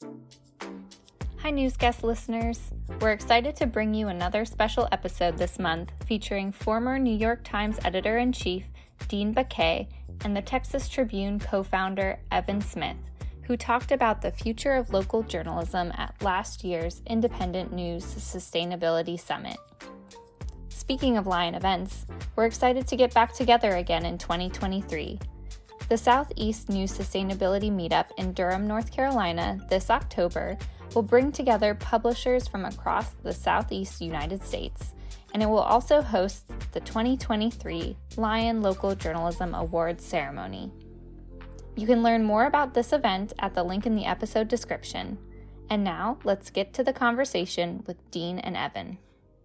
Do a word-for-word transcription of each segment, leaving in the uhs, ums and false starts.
Hi Newscast listeners! We're excited to bring you another special episode this month featuring former New York Times editor-in-chief Dean Baquet and the Texas Tribune co-founder Evan Smith, who talked about the future of local journalism at last year's Independent News Sustainability Summit. Speaking of Lion events, we're excited to get back together again in twenty twenty-three. The Southeast News Sustainability Meetup in Durham, North Carolina this October will bring together publishers from across the Southeast United States, and it will also host the twenty twenty-three Lion Local Journalism Awards ceremony. You can learn more about this event at the link in the episode description. And now, let's get to the conversation with Dean and Evan.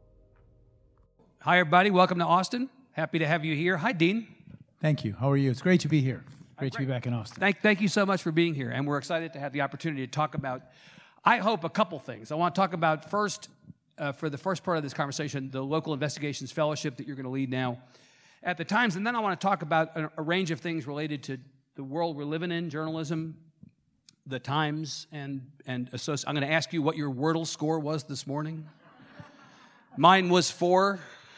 Hi, everybody. Welcome to Austin. Happy to have you here. Hi, Dean. Thank you. How are you? It's great to be here. Great, great. to be back in Austin. Thank, thank you so much for being here, and we're excited to have the opportunity to talk about, I hope, a couple things. I want to talk about first, uh, for the first part of this conversation, the Local Investigations Fellowship that you're going to lead now at the Times, and then I want to talk about a, a range of things related to the world we're living in, journalism, the Times, and, and associ- I'm going to ask you what your Wordle score was this morning. Mine was four.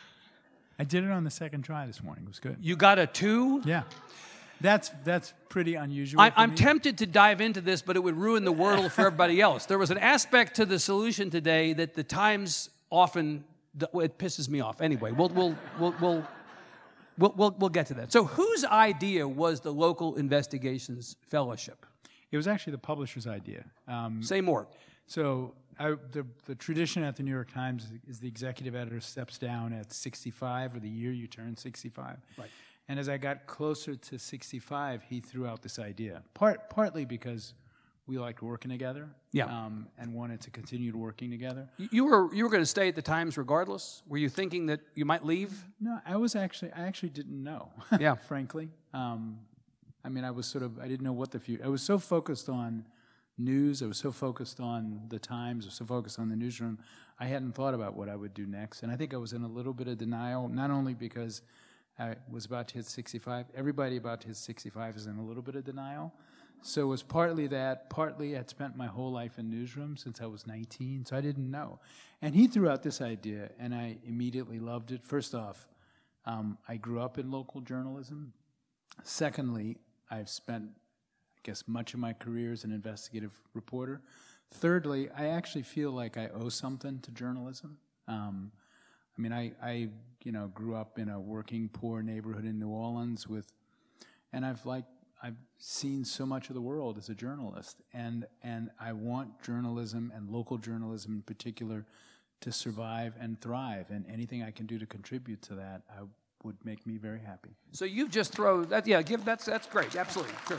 I did it on the second try this morning. It was good. You got a two? Yeah. That's that's pretty unusual. I, for I'm me. tempted to dive into this, but it would ruin the Wordle for everybody else. There was an aspect to the solution today that the Times often, it pisses me off. Anyway, we'll we'll we'll we'll we'll, we'll, we'll get to that. So whose idea was the Local Investigations Fellowship? It was actually the publisher's idea. Um, Say more. So I, the the tradition at the New York Times is the executive editor steps down at sixty-five, or the year you turn sixty-five. Right. And as I got closer to sixty-five, he threw out this idea. Part partly because we liked working together. Yeah. Um, and wanted to continue working together. You were you were going to stay at the Times regardless? Were you thinking that you might leave? No, I was actually I actually didn't know. Yeah. Frankly, um, I mean, I was sort of I didn't know what the future. I was so focused on news. I was so focused on the Times. I was so focused on the newsroom. I hadn't thought about what I would do next, and I think I was in a little bit of denial. Not only because I was about to hit sixty-five. Everybody about to hit sixty-five is in a little bit of denial. So it was partly that. Partly I'd spent my whole life in newsrooms since I was nineteen, so I didn't know. And he threw out this idea, and I immediately loved it. First off, um, I grew up in local journalism. Secondly, I've spent, I guess, much of my career as an investigative reporter. Thirdly, I actually feel like I owe something to journalism. Um, I mean, I, I, you know, grew up in a working poor neighborhood in New Orleans with, and I've like, I've seen so much of the world as a journalist, and and I want journalism and local journalism in particular to survive and thrive, and anything I can do to contribute to that, I would make me very happy. So you've just thrown that, yeah. Give that's that's great. Absolutely, sure.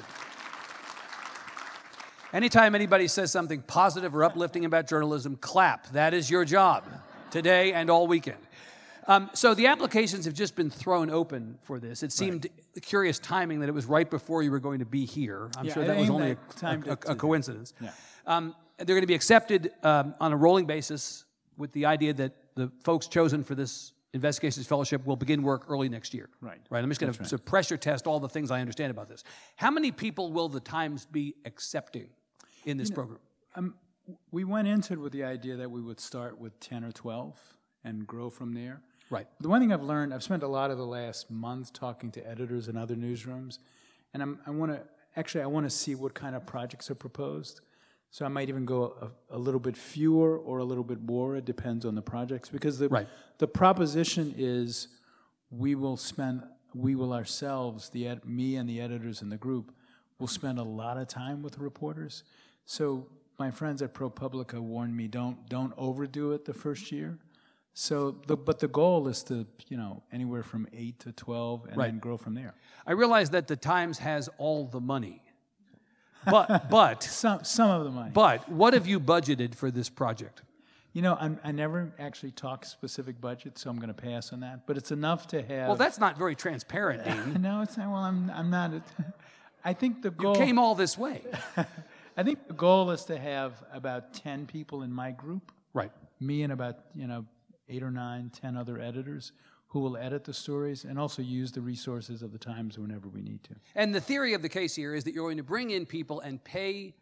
Anytime anybody says something positive or uplifting about journalism, clap. That is your job today and all weekend. Um, so the applications have just been thrown open for this. It seemed right. Curious timing that it was right before you were going to be here. I'm yeah, sure that was only a, a, a, a coincidence. Yeah. Um, they're going to be accepted um, on a rolling basis with the idea that the folks chosen for this Investigations Fellowship will begin work early next year. Right. Right. I'm just going to right. sort of pressure test all the things I understand about this. How many people will the Times be accepting in this you know, program? Um, we went into it with the idea that we would start with ten or twelve and grow from there. Right. The one thing I've learned, I've spent a lot of the last month talking to editors in other newsrooms, and I'm, I want to, actually I want to see what kind of projects are proposed. So I might even go a, a little bit fewer or a little bit more. It depends on the projects, because the right. the proposition is we will spend, we will ourselves, the ed, me and the editors in the group, will spend a lot of time with reporters. So my friends at ProPublica warned me, don't don't overdo it the first year. So, the, but the goal is to, you know, anywhere from eight to twelve, and right. then grow from there. I realize that the Times has all the money, but but some some of the money. But what have you budgeted for this project? You know, I'm, I never actually talk specific budget, so I'm going to pass on that. But it's enough to have. Well, that's not very transparent, Dean. No, it's not. Well, I'm I'm not. I think the goal. You came all this way. I think the goal is to have about ten people in my group. Right. Me and about, you know, eight or nine, ten other editors who will edit the stories and also use the resources of the Times whenever we need to. And the theory of the case here is that you're going to bring in people and pay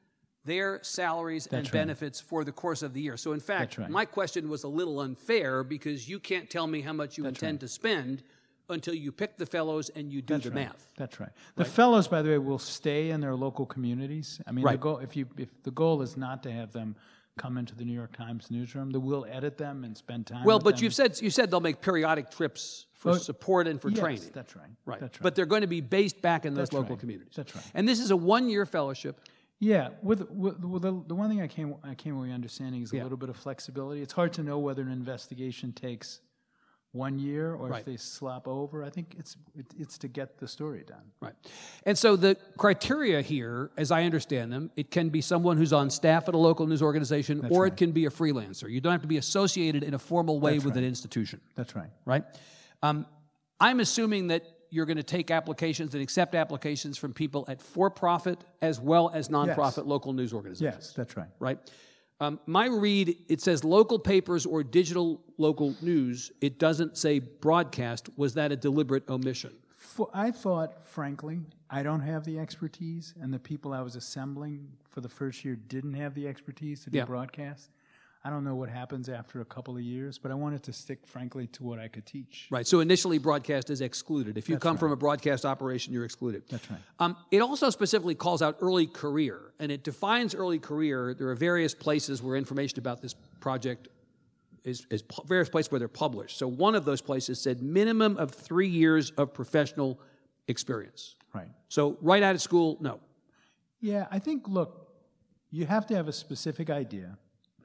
their salaries and That's right. benefits for the course of the year. So in fact, That's right. my question was a little unfair because you can't tell me how much you That's intend right. to spend until you pick the fellows and you do That's the right. math. That's right. The fellows, by the way, will stay in their local communities. I mean, the Right. goal, if you if the goal is not to have them come into the New York Times newsroom, then we'll edit them and spend time. Well, with but them. you've said you said they'll make periodic trips for Oh, support and for yes, training. That's right. Right. That's right. But they're going to be based back in those That's local right. communities. That's right. And this is a one-year fellowship. Yeah, with, with, with the, the one thing I came I came away understanding is a Yeah. little bit of flexibility. It's hard to know whether an investigation takes one year or Right. if they slop over. I think it's it, it's to get the story done. Right. And so the criteria here, as I understand them, it can be someone who's on staff at a local news organization, That's or right. it can be a freelancer. You don't have to be associated in a formal way That's with right. an institution, That's right. right? Um, I'm assuming that you're going to take applications and accept applications from people at for-profit as well as nonprofit Yes. local news organizations. Yes, that's right. Right? Um, my read, it says local papers or digital local news. It doesn't say broadcast. Was that a deliberate omission? For, I thought, frankly, I don't have the expertise, and the people I was assembling for the first year didn't have the expertise to do Yeah. broadcast. I don't know what happens after a couple of years, but I wanted to stick, frankly, to what I could teach. Right. So initially, broadcast is excluded. If you That's come right. from a broadcast operation, you're excluded. That's right. Um, it also specifically calls out early career, and it defines early career. There are various places where information about this project is, is pu- various places where they're published. So one of those places said minimum of three years of professional experience. Right. So right out of school, no. Yeah, I think, look, you have to have a specific idea.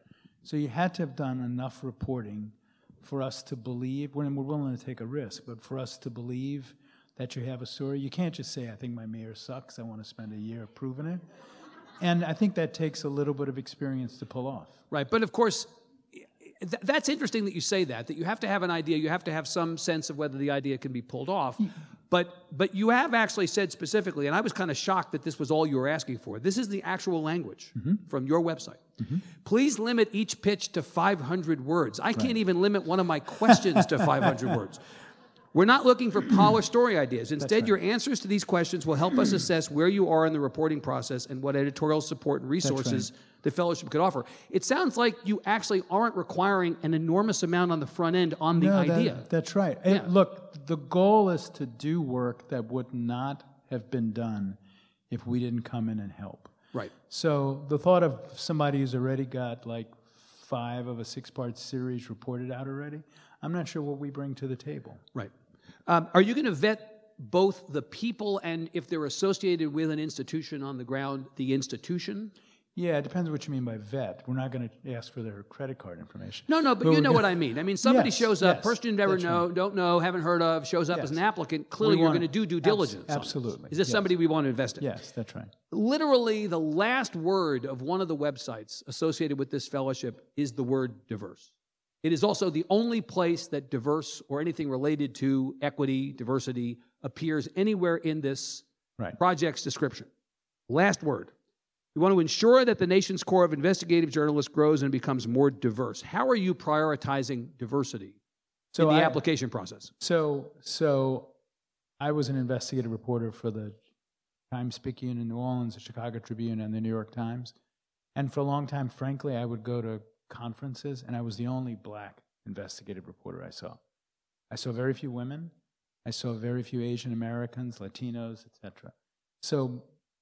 So you had to have done enough reporting for us to believe, when we're willing to take a risk, but for us to believe that you have a story. You can't just say, I think my mayor sucks, I want to spend a year proving it. And I think that takes a little bit of experience to pull off. Right. But of course, th- that's interesting that you say that, that you have to have an idea, you have to have some sense of whether the idea can be pulled off. But but you have actually said specifically, and I was kind of shocked that this was all you were asking for. This is the actual language from your website. Please limit each pitch to five hundred words. I can't even limit one of my questions to five hundred words. We're not looking for polished story ideas. Instead, right. your answers to these questions will help us assess where you are in the reporting process and what editorial support and resources the fellowship could offer. It sounds like you actually aren't requiring an enormous amount on the front end on the No, that- idea. that's right. Yeah. And look, the goal is to do work that would not have been done if we didn't come in and help. Right. So the thought of somebody who's already got like five of a six-part series reported out already, I'm not sure what we bring to the table. Right. Um, are you going to vet both the people and if they're associated with an institution on the ground, the institution? Yeah, it depends what you mean by vet. We're not going to ask for their credit card information. No, no, but, But you we're know gonna- what I mean. I mean, somebody Yes, shows up, yes, person you never that's know, right. don't know, haven't heard of, shows up Yes. as an applicant. Clearly, We you're wanna- going to do due abs- diligence. on this. absolutely, Is this yes. somebody we want to invest in? Yes, that's right. Literally, the last word of one of the websites associated with this fellowship is the word diverse. It is also the only place that diverse or anything related to equity, diversity appears anywhere in this Right. project's description. Last word. We want to ensure that the nation's core of investigative journalists grows and becomes more diverse. How are you prioritizing diversity So in the I- application process? So, so I was an investigative reporter for the Times-Picayune in New Orleans, the Chicago Tribune, and the New York Times. And for a long time, frankly, I would go to conferences, and I was the only black investigative reporter I saw. I saw very few women. I saw very few Asian Americans, Latinos, et cetera. So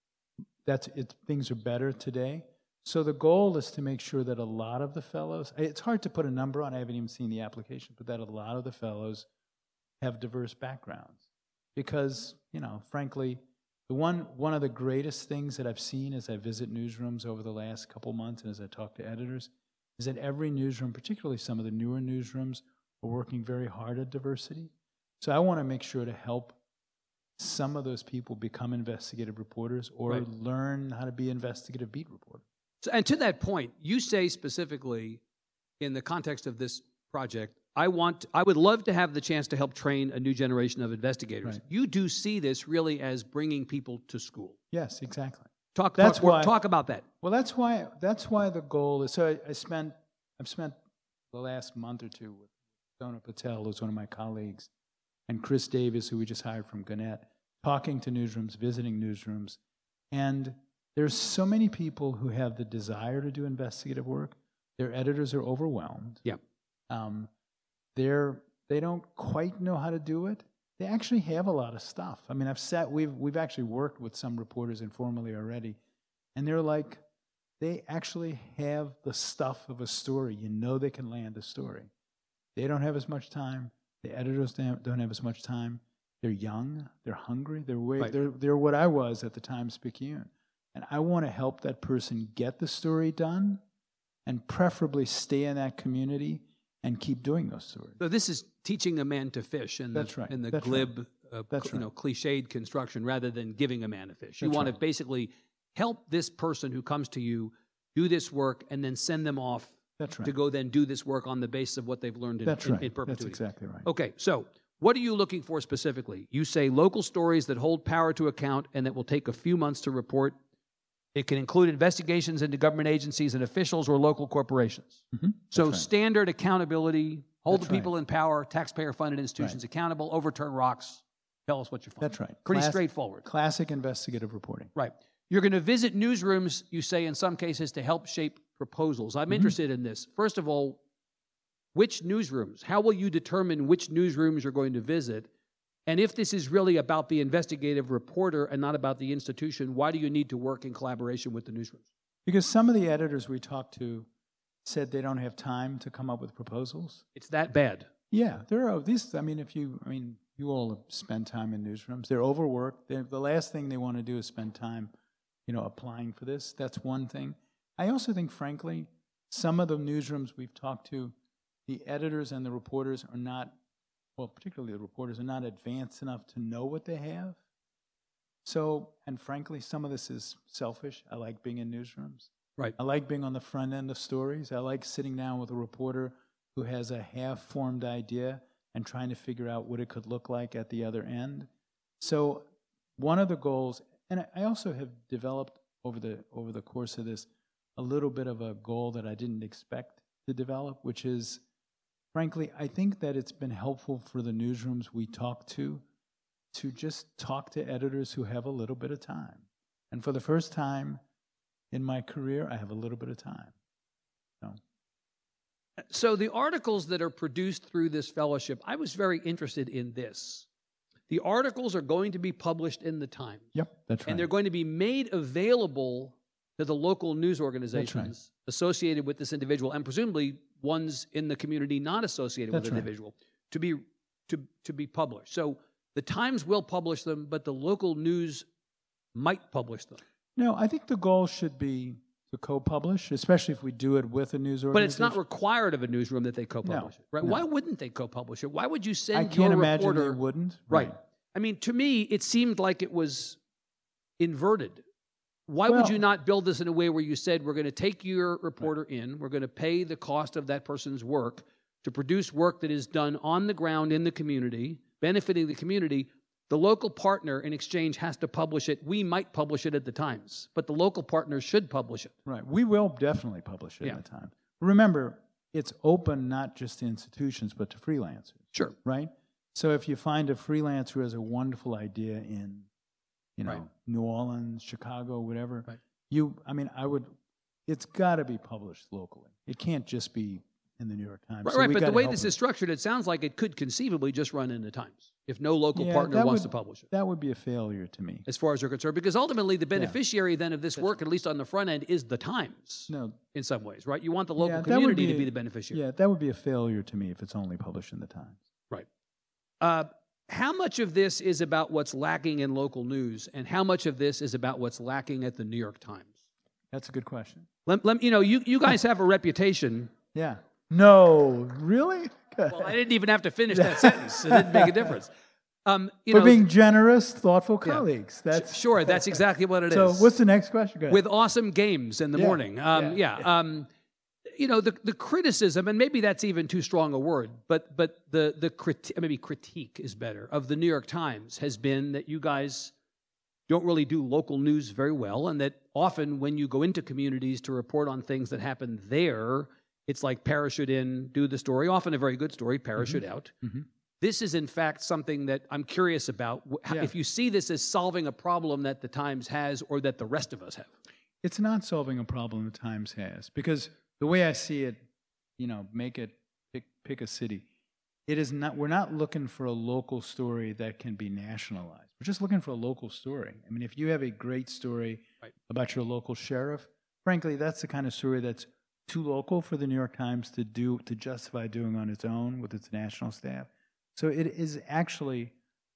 that's it. Things are better today. So the goal is to make sure that a lot of the fellows, it's hard to put a number on, I haven't even seen the application, but that a lot of the fellows have diverse backgrounds. Because, you know, frankly, the one, one of the greatest things that I've seen as I visit newsrooms over the last couple months and as I talk to editors is that every newsroom, particularly some of the newer newsrooms, are working very hard at diversity. So I want to make sure to help some of those people become investigative reporters or Right. learn how to be investigative beat reporters. So, and to that point, you say specifically in the context of this project, I want, I would love to have the chance to help train a new generation of investigators. Right. You do see this really as bringing people to school. Yes, exactly. Talk, That's talk, more- why- talk about that. Well, that's why that's why the goal is. So I, I spent I've spent the last month or two with Donna Patel, who's one of my colleagues, and Chris Davis, who we just hired from Gannett, talking to newsrooms, visiting newsrooms, and There's so many people who have the desire to do investigative work. Their editors are overwhelmed. Yeah. Um, they're they don't quite know how to do it. They actually have a lot of stuff. I mean, I've sat. We've we've actually worked with some reporters informally already, and they're like, they actually have the stuff of a story. You know, they can land a story. They don't have as much time. The editors don't have as much time. They're young. They're hungry. They're way, Right. they're they're what I was at the Times-Picayune, and I want to help that person get the story done, and preferably stay in that community and keep doing those stories. So this is teaching a man to fish in the, That's right. in the That's glib, uh, That's you know, cliched construction rather than giving a man a fish. You That's want right. to basically help this person who comes to you do this work and then send them off That's right. to go then do this work on the basis of what they've learned in, That's in, right. in perpetuity. That's exactly right. Okay, so what are you looking for specifically? You say local stories that hold power to account and that will take a few months to report. It can include investigations into government agencies and officials or local corporations. Mhm. So That's right. standard accountability, hold That's the people in power, taxpayer-funded institutions accountable, overturn rocks. Tell us what you find. That's right. Pretty Class- straightforward. Classic investigative reporting. Right. You're going to visit newsrooms, you say, in some cases, to help shape proposals. I'm interested in this. First of all, which newsrooms? How will you determine which newsrooms you're going to visit? And if this is really about the investigative reporter and not about the institution, why do you need to work in collaboration with the newsrooms? Because some of the editors we talked to said they don't have time to come up with proposals. It's that bad. Yeah, there are these. I mean, if you, I mean, you all spend time in newsrooms. They're overworked. They're, the last thing they want to do is spend time, you know, applying for this. That's one thing. I also think, frankly, some of the newsrooms we've talked to, the editors and the reporters are not, well, particularly the reporters are not advanced enough to know what they have. So, and frankly, some of this is selfish. I like being in newsrooms. Right. I like being on the front end of stories. I like sitting down with a reporter who has a half-formed idea and trying to figure out what it could look like at the other end. So one of the goals, and I also have developed over the over the course of this a little bit of a goal that I didn't expect to develop, which is, frankly, I think that it's been helpful for the newsrooms we talk to to just talk to editors who have a little bit of time. And for the first time in my career, I have a little bit of time. So, So the articles that are produced through this fellowship, I was very interested in this. The articles are going to be published in the Times. yep, that's right. And they're going to be made available to the local news organizations associated with this individual, and presumably ones in the community not associated That's with the right. individual, to be to to be published. So the Times will publish them, but the local news might publish them. No, I think the goal should be to co-publish, especially if we do it with a news But organization. it's not required of a newsroom that they co-publish No, it, right? no. Why wouldn't they co-publish it? Why would you send I your can't imagine reporter? they wouldn't. Right. I mean, to me, it seemed like it was inverted. Why would Well- you not build this in a way where you said, we're going to take your reporter in, we're going to pay the cost of that person's work to produce work that is done on the ground in the community, benefiting the community. The local partner in exchange has to publish it. We might publish it at the Times, but the local partner should publish it. Right. We will definitely publish it Yeah. in the Times. Remember, it's open not just to institutions, but to freelancers, Sure. right? So if you find a freelancer who has a wonderful idea in, you know, Right. New Orleans, Chicago, whatever, Right. you, I mean, I would, it's got to be published locally. It can't just be in the New York Times. Right, So right, we but the gotta way help this them. is structured, it sounds like it could conceivably just run in the Times if no local Yeah, partner that wants would- to publish it, That would be a failure to me. as far as you're concerned, because ultimately the beneficiary then of this work, at least on the front end, is the Times No, in some ways, right? You want the local yeah, that would community to a- be the beneficiary. Yeah, that would be a failure to me if it's only published in the Times. Right. Uh, how much of this is about what's lacking in local news, and how much of this is about what's lacking at the New York Times? That's a good question. Let, let, you know, you, you guys have a reputation. Yeah. No, really? Well, I didn't even have to finish that sentence. It didn't make a difference. Um, you For know, being generous, thoughtful colleagues. That's sure, that's exactly what it is. So what's the next question? Go ahead. With awesome games in the Yeah, morning. Um, yeah. yeah, Um, you know, the, the criticism, and maybe that's even too strong a word, but but the the criti- maybe critique is better, of the New York Times has been that you guys don't really do local news very well, and that often when you go into communities to report on things that happen there, it's like parachute in, do the story, often a very good story, parachute out. Mhm. this is in fact something that I'm curious about. Yeah. If you see this as solving a problem that the Times has or that the rest of us have. It's not solving a problem the Times has, because the way I see it, you know, make it, pick, pick a city. It is not, we're not looking for a local story that can be nationalized. We're just looking for a local story. I mean, if you have a great story right. about your local sheriff, frankly, that's the kind of story that's too local for the New York Times to do, to justify doing on its own with its national staff. So it is actually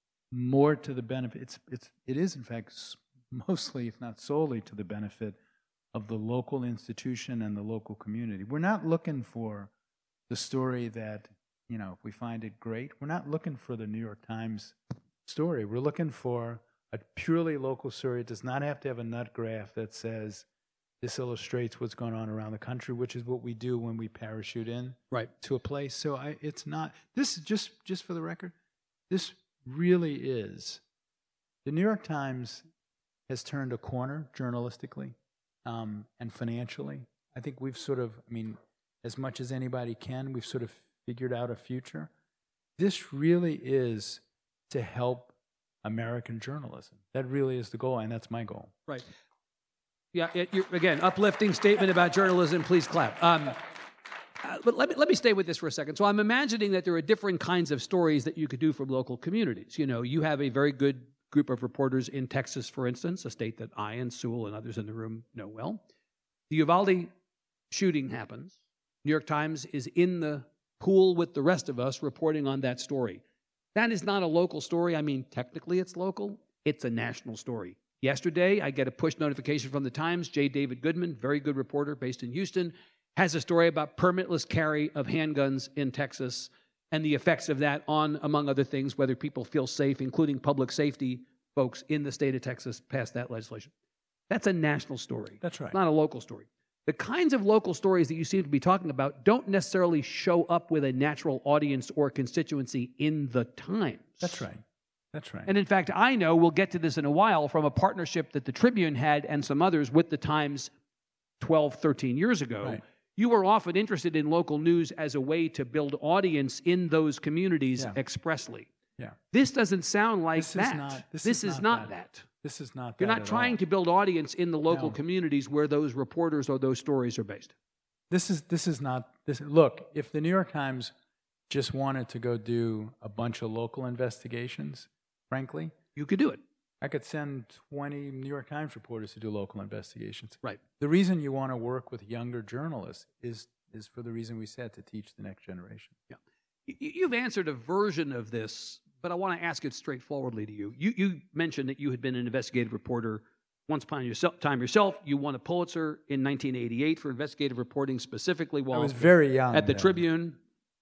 more to the benefit. It's, it's, it is, in fact, mostly, if not solely, to the benefit of the local institution and the local community. We're not looking for the story that, you know, if we find it great, we're not looking for the New York Times story. We're looking for a purely local story. It does not have to have a nut graph that says this illustrates what's going on around the country, which is what we do when we parachute in right. to a place. So I, it's not, this is just, just for the record, this really is, the New York Times has turned a corner journalistically um, and financially. I think we've sort of, I mean, as much as anybody can, we've sort of figured out a future. This really is to help American journalism. That really is the goal, and that's my goal. Right. Yeah, it, you're, again, uplifting statement about journalism. Please clap. Um, uh, but let me, let me stay with this for a second. So I'm imagining that there are different kinds of stories that you could do from local communities. You know, you have a very good group of reporters in Texas, for instance, a state that I and Sewell and others in the room know well. The Uvalde shooting happens. New York Times is in the pool with the rest of us reporting on that story. That is not a local story. I mean, technically it's local. It's a national story. Yesterday, I get a push notification from the Times. J. David Goodman, very good reporter based in Houston, has a story about permitless carry of handguns in Texas and the effects of that on, among other things, whether people feel safe, including public safety folks in the state of Texas passed that legislation. That's a national story. That's right. Not a local story. The kinds of local stories that you seem to be talking about don't necessarily show up with a natural audience or constituency in the Times. That's right. That's right. And in fact, I know, we'll get to this in a while, from a partnership that the Tribune had and some others with the Times twelve, thirteen years ago. Right. You were often interested in local news as a way to build audience in those communities Yeah. expressly. Yeah. This doesn't sound like This is that. not- this this is is not not that. that. This is not You're that not at trying all. to build audience in the local No. communities where those reporters or those stories are based. This is this is not this. Look, if the New York Times just wanted to go do a bunch of local investigations, frankly, You could do it. I could send twenty New York Times reporters to do local investigations. Right. The reason you want to work with younger journalists is is for the reason we said, to teach the next generation. Yeah. You- You've answered a version of this, but I want to ask it straightforwardly to you. You, you mentioned that you had been an investigative reporter once upon your time yourself. You won a Pulitzer in nineteen eighty-eight for investigative reporting, specifically while I was very young at the then. Tribune.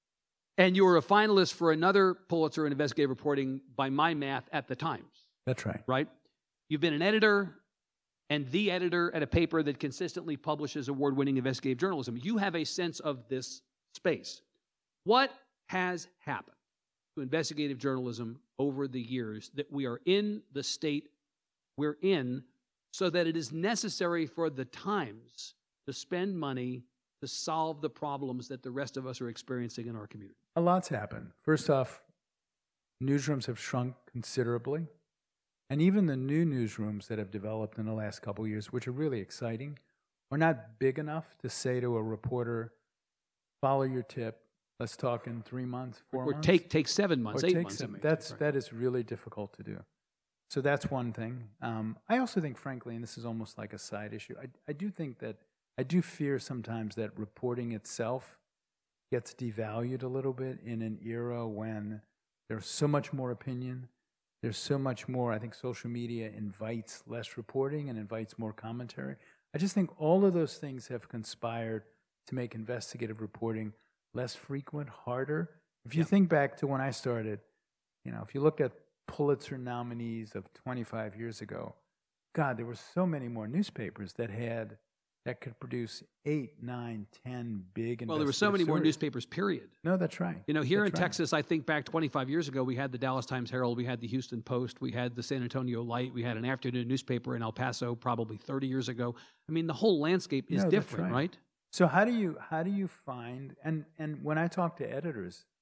And you were a finalist for another Pulitzer in investigative reporting, by my math, at the Times, That's right. right? You've been an editor and the editor at a paper that consistently publishes award-winning investigative journalism. You have a sense of this space. What has happened to investigative journalism over the years that we are in the state we're in, so that it is necessary for the Times to spend money to solve the problems that the rest of us are experiencing in our community? A lot's happened. First off, newsrooms have shrunk considerably. And even the new newsrooms that have developed in the last couple of years, which are really exciting, are not big enough to say to a reporter, follow your tip, let's talk in three months, four Or months. take take seven months, Or eight take months. some- it may That's, take, right. that is really difficult to do. So that's one thing. Um, I also think, frankly, and this is almost like a side issue, I, I do think that, I do fear sometimes that reporting itself gets devalued a little bit in an era when there's so much more opinion. There's so much more. I think social media invites less reporting and invites more commentary. I just think all of those things have conspired to make investigative reporting less frequent, harder. If you Yeah. think back to when I started, you know, if you look at Pulitzer nominees of twenty-five years ago, God, there were so many more newspapers that had, that could produce eight, nine, ten big Well, there were so many investigative more stories. newspapers, period. No, that's right. You know, here in That's right. Texas, I think back twenty-five years ago, we had the Dallas Times-Herald, we had the Houston Post, we had the San Antonio Light, we had an afternoon newspaper in El Paso probably thirty years ago. I mean, the whole landscape is No, that's different, right. right? So how do you how do you find, and and when I talk to editors,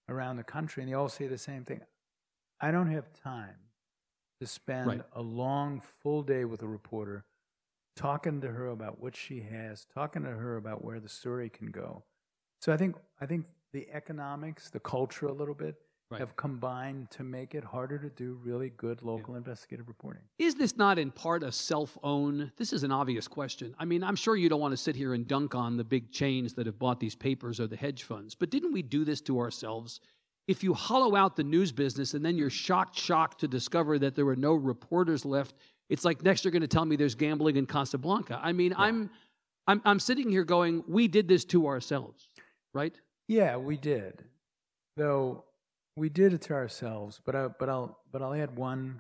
around the country, and they all say the same thing. I don't have time to spend Right. a long, full day with a reporter talking to her about what she has, talking to her about where the story can go. So I think I think the economics, the culture a little bit, Right. have combined to make it harder to do really good local investigative reporting. Is this not in part a self-own? This is an obvious question. I mean, I'm sure you don't want to sit here and dunk on the big chains that have bought these papers or the hedge funds, but didn't we do this to ourselves? If you hollow out the news business and then you're shocked, shocked to discover that there were no reporters left, it's like next you're going to tell me there's gambling in Casablanca. I mean, yeah. I'm, I'm, I'm sitting here going, we did this to ourselves, right? Yeah, we did. Though we did it to ourselves, but I, but I'll but I'll add one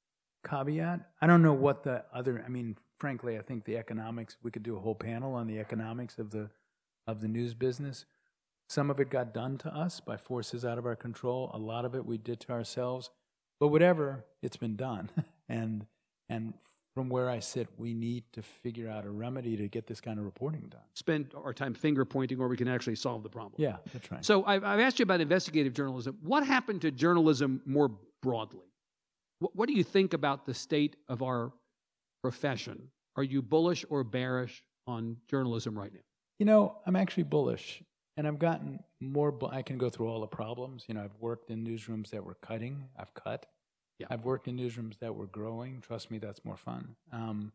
caveat. I don't know what the other. I mean, frankly, I think the economics. We could do a whole panel on the economics of the of the news business. Some of it got done to us by forces out of our control. A lot of it we did to ourselves. But whatever, it's been done. and and from where I sit, we need to figure out a remedy to get this kind of reporting done. Spend our time finger pointing where we can actually solve the problem. Yeah, that's right. So I've, I've asked you about investigative journalism. What happened to journalism more broadly? What, what do you think about the state of our profession? Are you bullish or bearish on journalism right now? You know, I'm actually bullish. And I've gotten more, bu- I can go through all the problems. You know, I've worked in newsrooms that were cutting. I've cut. Yeah. I've worked in newsrooms that were growing. Trust me, that's more fun. Um,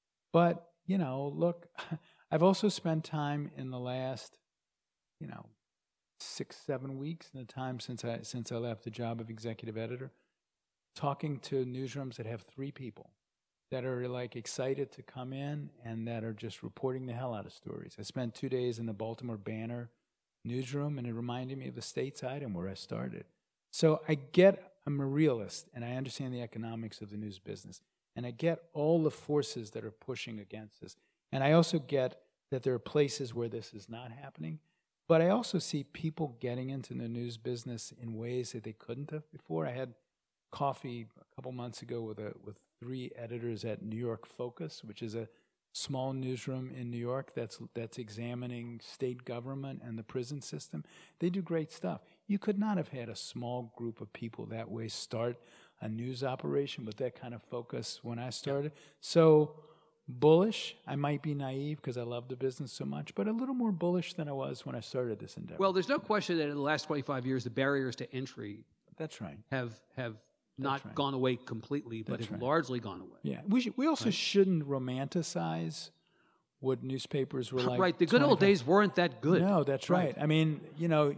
but, you know, look, I've also spent time in the last, you know, six, seven weeks in the time since I since I left the job of executive editor, talking to newsrooms that have three people that are like excited to come in and that are just reporting the hell out of stories. I spent two days in the Baltimore Banner newsroom, and it reminded me of the stateside and where I started. So I get, I'm a realist, and I understand the economics of the news business, and I get all the forces that are pushing against this. And I also get that there are places where this is not happening, but I also see people getting into the news business in ways that they couldn't have before. I had coffee a couple months ago with a with three editors at New York Focus, which is a small newsroom in New York that's that's examining state government and the prison system. They do great stuff. You could not have had a small group of people that way start a news operation with that kind of focus when I started. So bullish. I might be naive because I love the business so much, but a little more bullish than I was when I started this endeavor. Well, there's no question that in the last twenty-five years, the barriers to entry That's right. have have not right. gone away completely, but That's have right. largely gone away. Yeah, we should, we also Right. shouldn't romanticize what newspapers were like. Right, the good old twenty-five days weren't that good. No, that's right. Right. I mean, you know,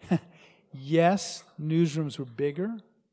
yes, newsrooms were bigger,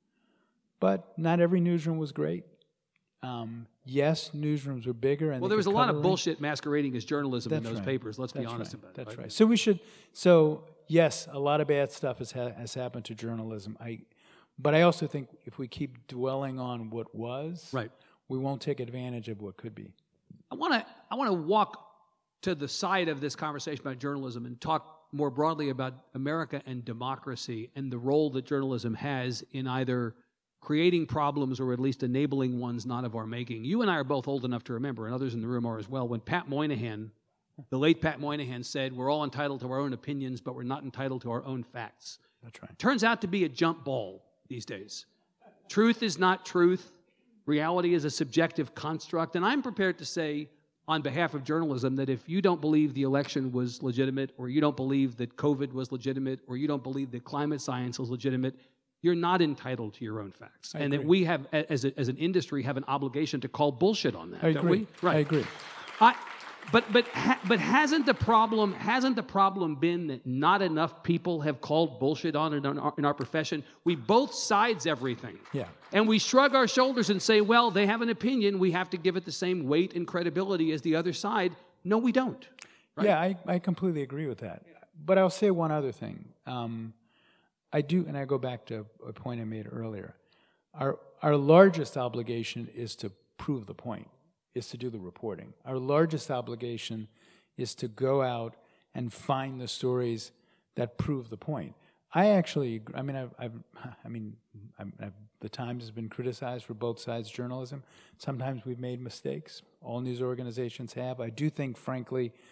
but not every newsroom was great. Um, yes, newsrooms were bigger. And Well, they there was a could lot of cover- bullshit masquerading as journalism in That's those right. papers. Let's be That's honest right. about it. That's right? right. So we should. So yes, a lot of bad stuff has ha- has happened to journalism. I, but I also think if we keep dwelling on what was, Right. we won't take advantage of what could be. I want to I want to walk to the side of this conversation about journalism and talk more broadly about America and democracy and the role that journalism has in either creating problems or at least enabling ones not of our making. You and I are both old enough to remember, and others in the room are as well, when Pat Moynihan, the late Pat Moynihan, said, "We're all entitled to our own opinions, but we're not entitled to our own facts." That's right. Turns out to be a jump ball these days. Truth is not truth. Reality is a subjective construct. And I'm prepared to say, on behalf of journalism, that if you don't believe the election was legitimate, or you don't believe that COVID was legitimate, or you don't believe that climate science was legitimate, you're not entitled to your own facts. I and agree. that we have, as, a, as an industry, have an obligation to call bullshit on that. I don't agree. we? Right. I agree. I, but but ha, but hasn't the problem hasn't the problem been that not enough people have called bullshit on it in our, in our profession? We both sides everything. Yeah. And we shrug our shoulders and say, well, they have an opinion. We have to give it the same weight and credibility as the other side. No, we don't. Right? Yeah, I, I completely agree with that. But I'll say one other thing. Um, I do, and I go back to a point I made earlier. Our our largest obligation is to prove the point, is to do the reporting. Our largest obligation is to go out and find the stories that prove the point. I actually, I mean, I've, I've I mean, I've, I've, the Times has been criticized for both sides journalism. Sometimes we've made mistakes. All news organizations have. I do think, frankly,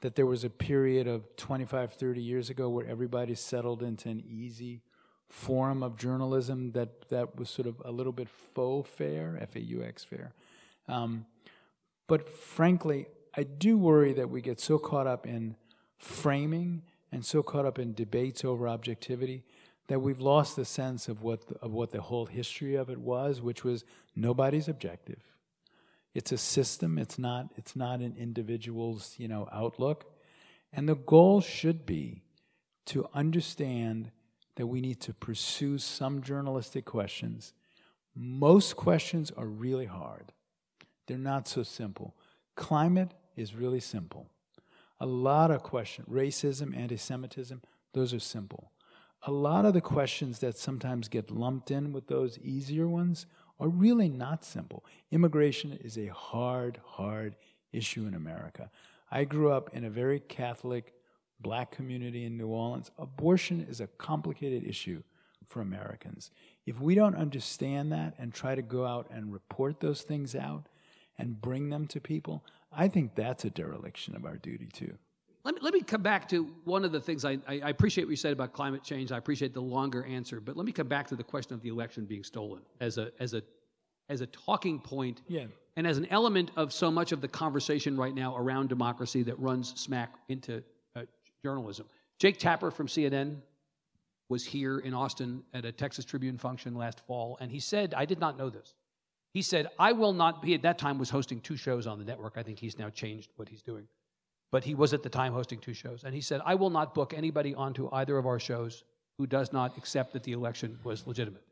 that there was a period of twenty-five, thirty years ago where everybody settled into an easy form of journalism that, that was sort of a little bit faux fair, F A U X fair. Um, but frankly, I do worry that we get so caught up in framing and so caught up in debates over objectivity that we've lost the sense of what the, of what the whole history of it was, which was nobody's objective. It's a system. It's not. It's not an individual's, you know, outlook, and the goal should be to understand that we need to pursue some journalistic questions. Most questions are really hard. They're not so simple. Climate is really simple. A lot of questions, racism, anti-Semitism, those are simple. A lot of the questions that sometimes get lumped in with those easier ones are really not simple. Immigration is a hard, hard issue in America. I grew up in a very Catholic black community in New Orleans. Abortion is a complicated issue for Americans. If we don't understand that and try to go out and report those things out and bring them to people, I think that's a dereliction of our duty too. Let me, let me come back to one of the things. I, I, I appreciate what you said about climate change. I appreciate the longer answer, but let me come back to the question of the election being stolen as a as a as a talking point, yeah. and as an element of so much of the conversation right now around democracy that runs smack into uh, journalism. Jake Tapper from C N N was here in Austin at a Texas Tribune function last fall, and he said, I did not know this. He said, I will not, he at that time was hosting two shows on the network. I think he's now changed what he's doing. But he was at the time hosting two shows. And he said, I will not book anybody onto either of our shows who does not accept that the election was legitimate.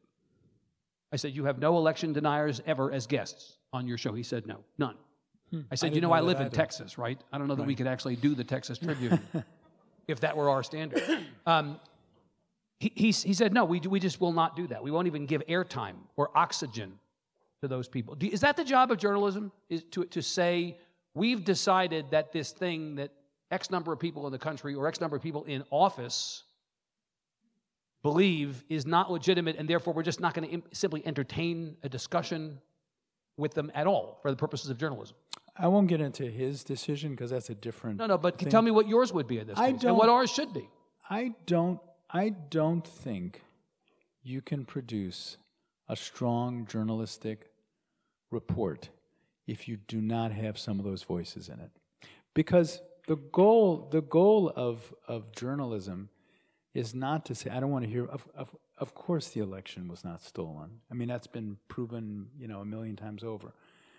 I said, you have no election deniers ever as guests on your show? He said, no, none. Hmm. I said, I you know, know I live in either. Texas, right? I don't know that right. we could actually do the Texas Tribune if that were our standard. Um, he, he, he said, no, we, we just will not do that. We won't even give airtime or oxygen to those people. Do, is that the job of journalism, is to, to say, we've decided that this thing that X number of people in the country or X number of people in office believe is not legitimate, and therefore we're just not going to im- simply entertain a discussion with them at all for the purposes of journalism? I won't get into his decision because that's a different No, no, but thing. Tell me what yours would be in this I case, and what ours should be. I don't, I don't think you can produce a strong journalistic report if you do not have some of those voices in it. Because the goal, the goal of, of journalism is not to say, I don't want to hear, of, of, of course the election was not stolen. I mean, that's been proven, you know, a million times over.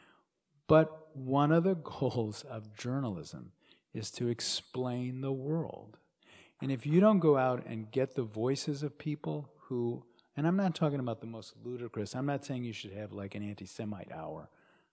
But one of the goals of journalism is to explain the world. And if you don't go out and get the voices of people who, and I'm not talking about the most ludicrous, I'm not saying you should have like an anti-Semite hour.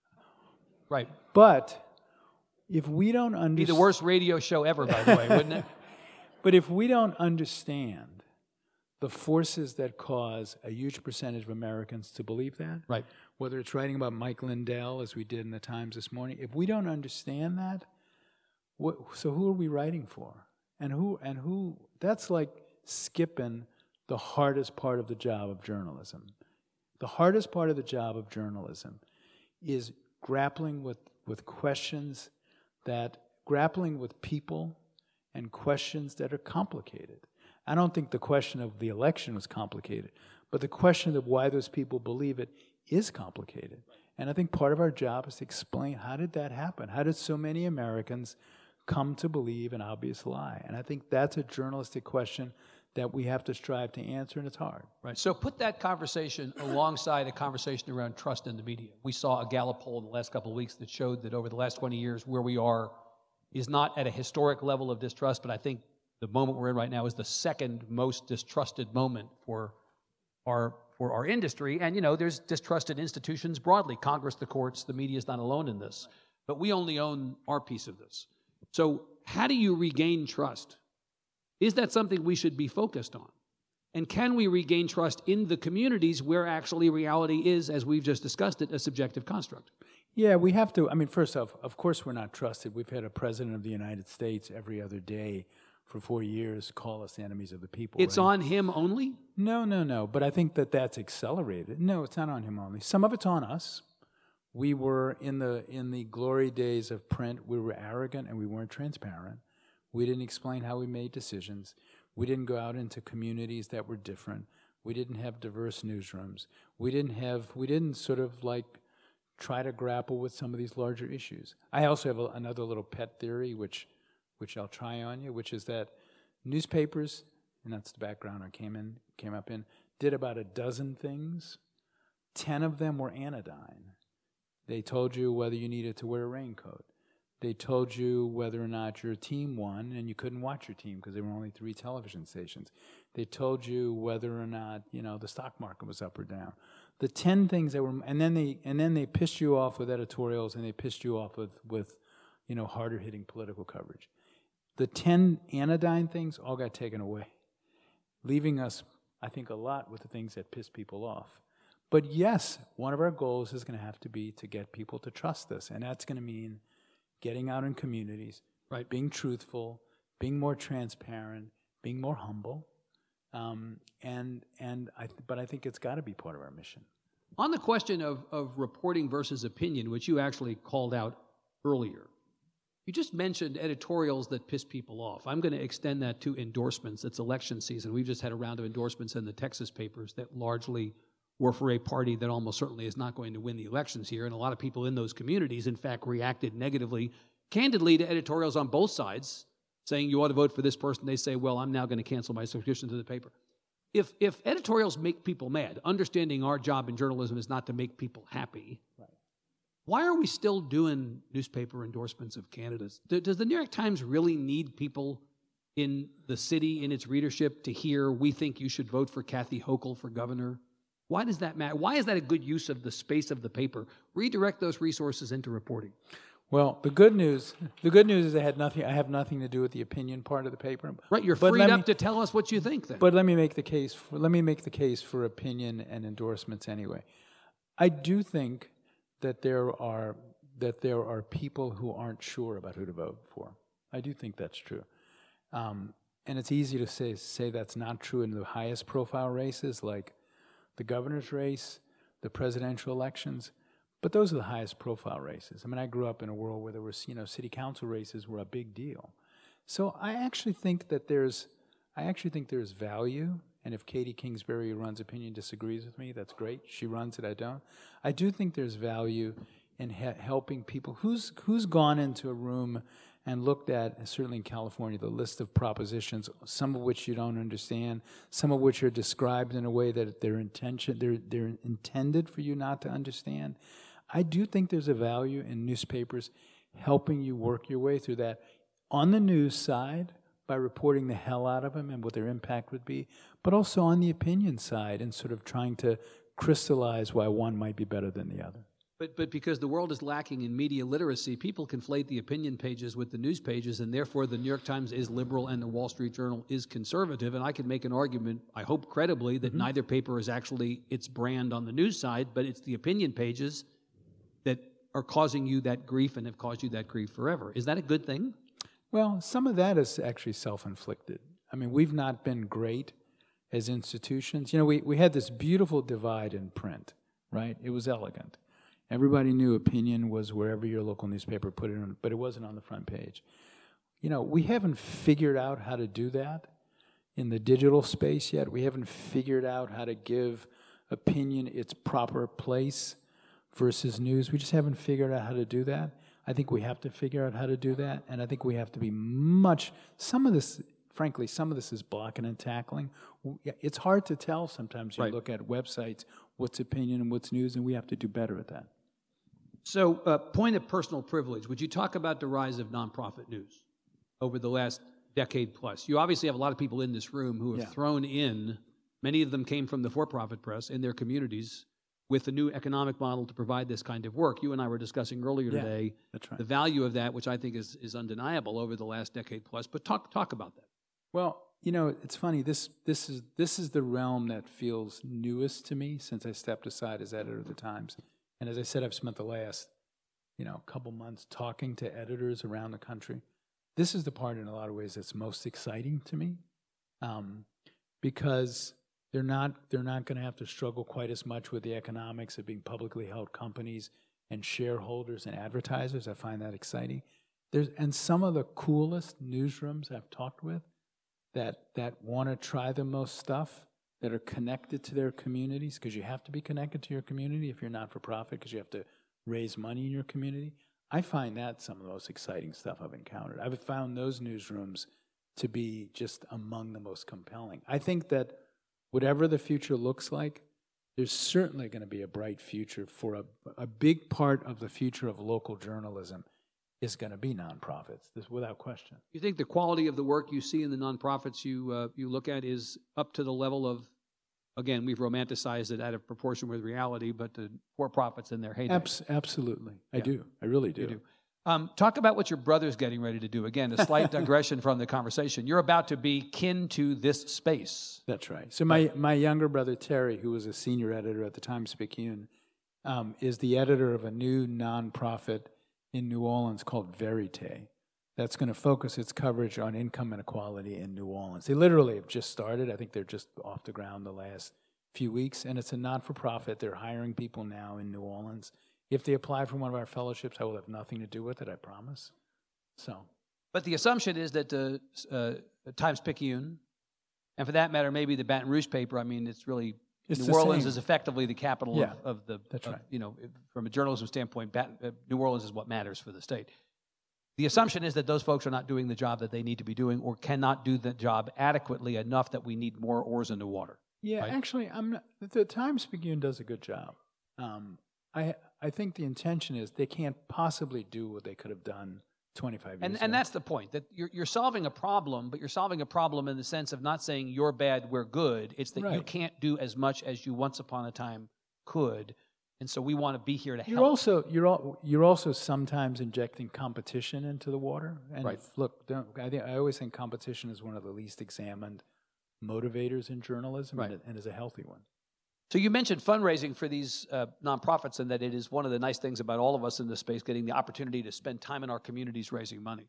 Right. But if we don't understand... Be the worst radio show ever, by the way, wouldn't it? But if we don't understand the forces that cause a huge percentage of Americans to believe that, right, whether it's writing about Mike Lindell, as we did in the Times this morning, if we don't understand that, what, so who are we writing for? And who, and who, that's like skipping the hardest part of the job of journalism. The hardest part of the job of journalism is grappling with, with questions that, grappling with people and questions that are complicated. I don't think the question of the election was complicated, but the question of why those people believe it is complicated. And I think part of our job is to explain, how did that happen? How did so many Americans come to believe an obvious lie? And I think that's a journalistic question that we have to strive to answer, and it's hard. Right. So put that conversation alongside a conversation around trust in the media. We saw a Gallup poll in the last couple of weeks that showed that over the last twenty years, where we are is not at a historic level of distrust, but I think the moment we're in right now is the second most distrusted moment for our for our industry. And, you know, there's distrusted institutions broadly. Congress, the courts, the media is not alone in this. But we only own our piece of this. So how do you regain trust? Is that something we should be focused on? And can we regain trust in the communities where actually reality is, as we've just discussed it, a subjective construct? Yeah, we have to. I mean, first off, of course we're not trusted. We've had a president of the United States every other day for four years call us enemies of the people. It's right? on him only? No, no, no. But I think that that's accelerated. No, it's not on him only. Some of it's on us. We were, in the in the glory days of print, we were arrogant and we weren't transparent. We didn't explain how we made decisions. We didn't go out into communities that were different. We didn't have diverse newsrooms. We didn't have, we didn't sort of like try to grapple with some of these larger issues. I also have a, another little pet theory, which, which I'll try on you, which is that newspapers, and that's the background I came in, came up in, did about a dozen things. Ten of them were anodyne. They told you whether you needed to wear a raincoat. They told you whether or not your team won, and you couldn't watch your team because there were only three television stations. They told you whether or not, you know, the stock market was up or down. The ten things that were, and then they and then they pissed you off with editorials, and they pissed you off with with, you know, harder hitting political coverage. The ten anodyne things all got taken away, leaving us, I think, a lot with the things that piss people off. But yes, one of our goals is going to have to be to get people to trust us, and that's going to mean getting out in communities, right? Being truthful, being more transparent, being more humble, um, and and I. Th- but I think it's got to be part of our mission. On the question of of reporting versus opinion, which you actually called out earlier, you just mentioned editorials that piss people off. I'm going to extend that to endorsements. It's election season. We've just had a round of endorsements in the Texas papers that largely were for a party that almost certainly is not going to win the elections here. And a lot of people in those communities, in fact, reacted negatively, candidly, to editorials on both sides, saying you ought to vote for this person. They say, well, I'm now going to cancel my subscription to the paper. If if editorials make people mad, understanding our job in journalism is not to make people happy, right, why are we still doing newspaper endorsements of candidates? Does the New York Times really need people in the city, in its readership, to hear, we think you should vote for Kathy Hochul for governor? Why does that matter? Why is that a good use of the space of the paper? Redirect those resources into reporting. Well, the good news, the good news is I had nothing. I have nothing to do with the opinion part of the paper. Right, you're but freed up me, to tell us what you think. Then, but let me make the case. For, let me make the case for opinion and endorsements anyway. I do think that there are that there are people who aren't sure about who to vote for. I do think that's true, um, and it's easy to say say that's not true in the highest profile races like the governor's race, the presidential elections, but those are the highest profile races. I mean, I grew up in a world where there was, you know, city council races were a big deal. So I actually think that there's, I actually think there's value, and if Katie Kingsbury, who runs Opinion, disagrees with me, that's great. She runs it, I don't. I do think there's value in he- helping people. Who's who's gone into a room and looked at, certainly in California, the list of propositions, some of which you don't understand, some of which are described in a way that they're intention, they're they're intended for you not to understand. I do think there's a value in newspapers helping you work your way through that on the news side by reporting the hell out of them and what their impact would be, but also on the opinion side and sort of trying to crystallize why one might be better than the other. But but because the world is lacking in media literacy, people conflate the opinion pages with the news pages, and therefore the New York Times is liberal and the Wall Street Journal is conservative. And I can make an argument, I hope credibly, that mm-hmm. neither paper is actually its brand on the news side, but it's the opinion pages that are causing you that grief and have caused you that grief forever. Is that a good thing? Well, some of that is actually self-inflicted. I mean, we've not been great as institutions. You know, we, we had this beautiful divide in print, right? It was elegant. Everybody knew opinion was wherever your local newspaper put it on, but it wasn't on the front page. You know, we haven't figured out how to do that in the digital space yet. We haven't figured out how to give opinion its proper place versus news. We just haven't figured out how to do that. I think we have to figure out how to do that, and I think we have to be much, some of this, frankly, some of this is blocking and tackling. It's hard to tell sometimes. You right. look at websites, what's opinion and what's news, and we have to do better at that. So, uh, point of personal privilege, would you talk about the rise of nonprofit news over the last decade plus? You obviously have a lot of people in this room who have yeah. thrown in, many of them came from the for-profit press in their communities, with the new economic model to provide this kind of work. You and I were discussing earlier yeah, today that's right. the value of that, which I think is, is undeniable over the last decade plus. But talk talk about that. Well, you know, it's funny. This this is this is the realm that feels newest to me since I stepped aside as editor of the Times. And as I said, I've spent the last, you know, couple months talking to editors around the country. This is the part, in a lot of ways, that's most exciting to me, um, because they're not they're not going to have to struggle quite as much with the economics of being publicly held companies and shareholders and advertisers. I find that exciting. There's, and some of the coolest newsrooms I've talked with that, that want to try the most stuff, that are connected to their communities, because you have to be connected to your community if you're not for profit, because you have to raise money in your community. I find that some of the most exciting stuff I've encountered. I've found those newsrooms to be just among the most compelling. I think that whatever the future looks like, there's certainly going to be a bright future for a, a big part of the future of local journalism is going to be nonprofits, this without question. You think the quality of the work you see in the nonprofits you uh, you look at is up to the level of, again, we've romanticized it out of proportion with reality, but the for-profits in their heyday? Abs- absolutely. I Yeah. do. I really do. You do. Um, talk about what your brother's getting ready to do. Again, a slight digression from the conversation. You're about to be kin to this space. That's right. So my, my younger brother, Terry, who was a senior editor at the Times-Picayune, um, is the editor of a new nonprofit in New Orleans called Verite. That's going to focus its coverage on income inequality in New Orleans. They literally have just started. I think they're just off the ground the last few weeks, and it's a not-for-profit. They're hiring people now in New Orleans. If they apply for one of our fellowships, I will have nothing to do with it, I promise. So, But the assumption is that the uh, Times-Picayune, and for that matter, maybe the Baton Rouge paper, I mean, it's really, It's New the Orleans same. is effectively the capital Yeah, of, of the, that's of, right. you know, from a journalism standpoint, Bat, uh, New Orleans is what matters for the state. The assumption is that those folks are not doing the job that they need to be doing or cannot do the job adequately enough that we need more oars in the water. yeah, Right. actually, I'm not, the Times-Picayune does a good job. Um, I I think the intention is they can't possibly do what they could have done twenty-five years And, ago. and that's the point, that you're, you're solving a problem, but you're solving a problem in the sense of not saying you're bad, we're good. It's that you Right. can't do as much as you once upon a time could. And so we want to be here to You're help. also you're al- you're also sometimes injecting competition into the water. And Right. look, don't, I think I always think competition is one of the least examined motivators in journalism, Right. and, it, and is a healthy one. So you mentioned fundraising for these uh, nonprofits, and that it is one of the nice things about all of us in this space, getting the opportunity to spend time in our communities raising money.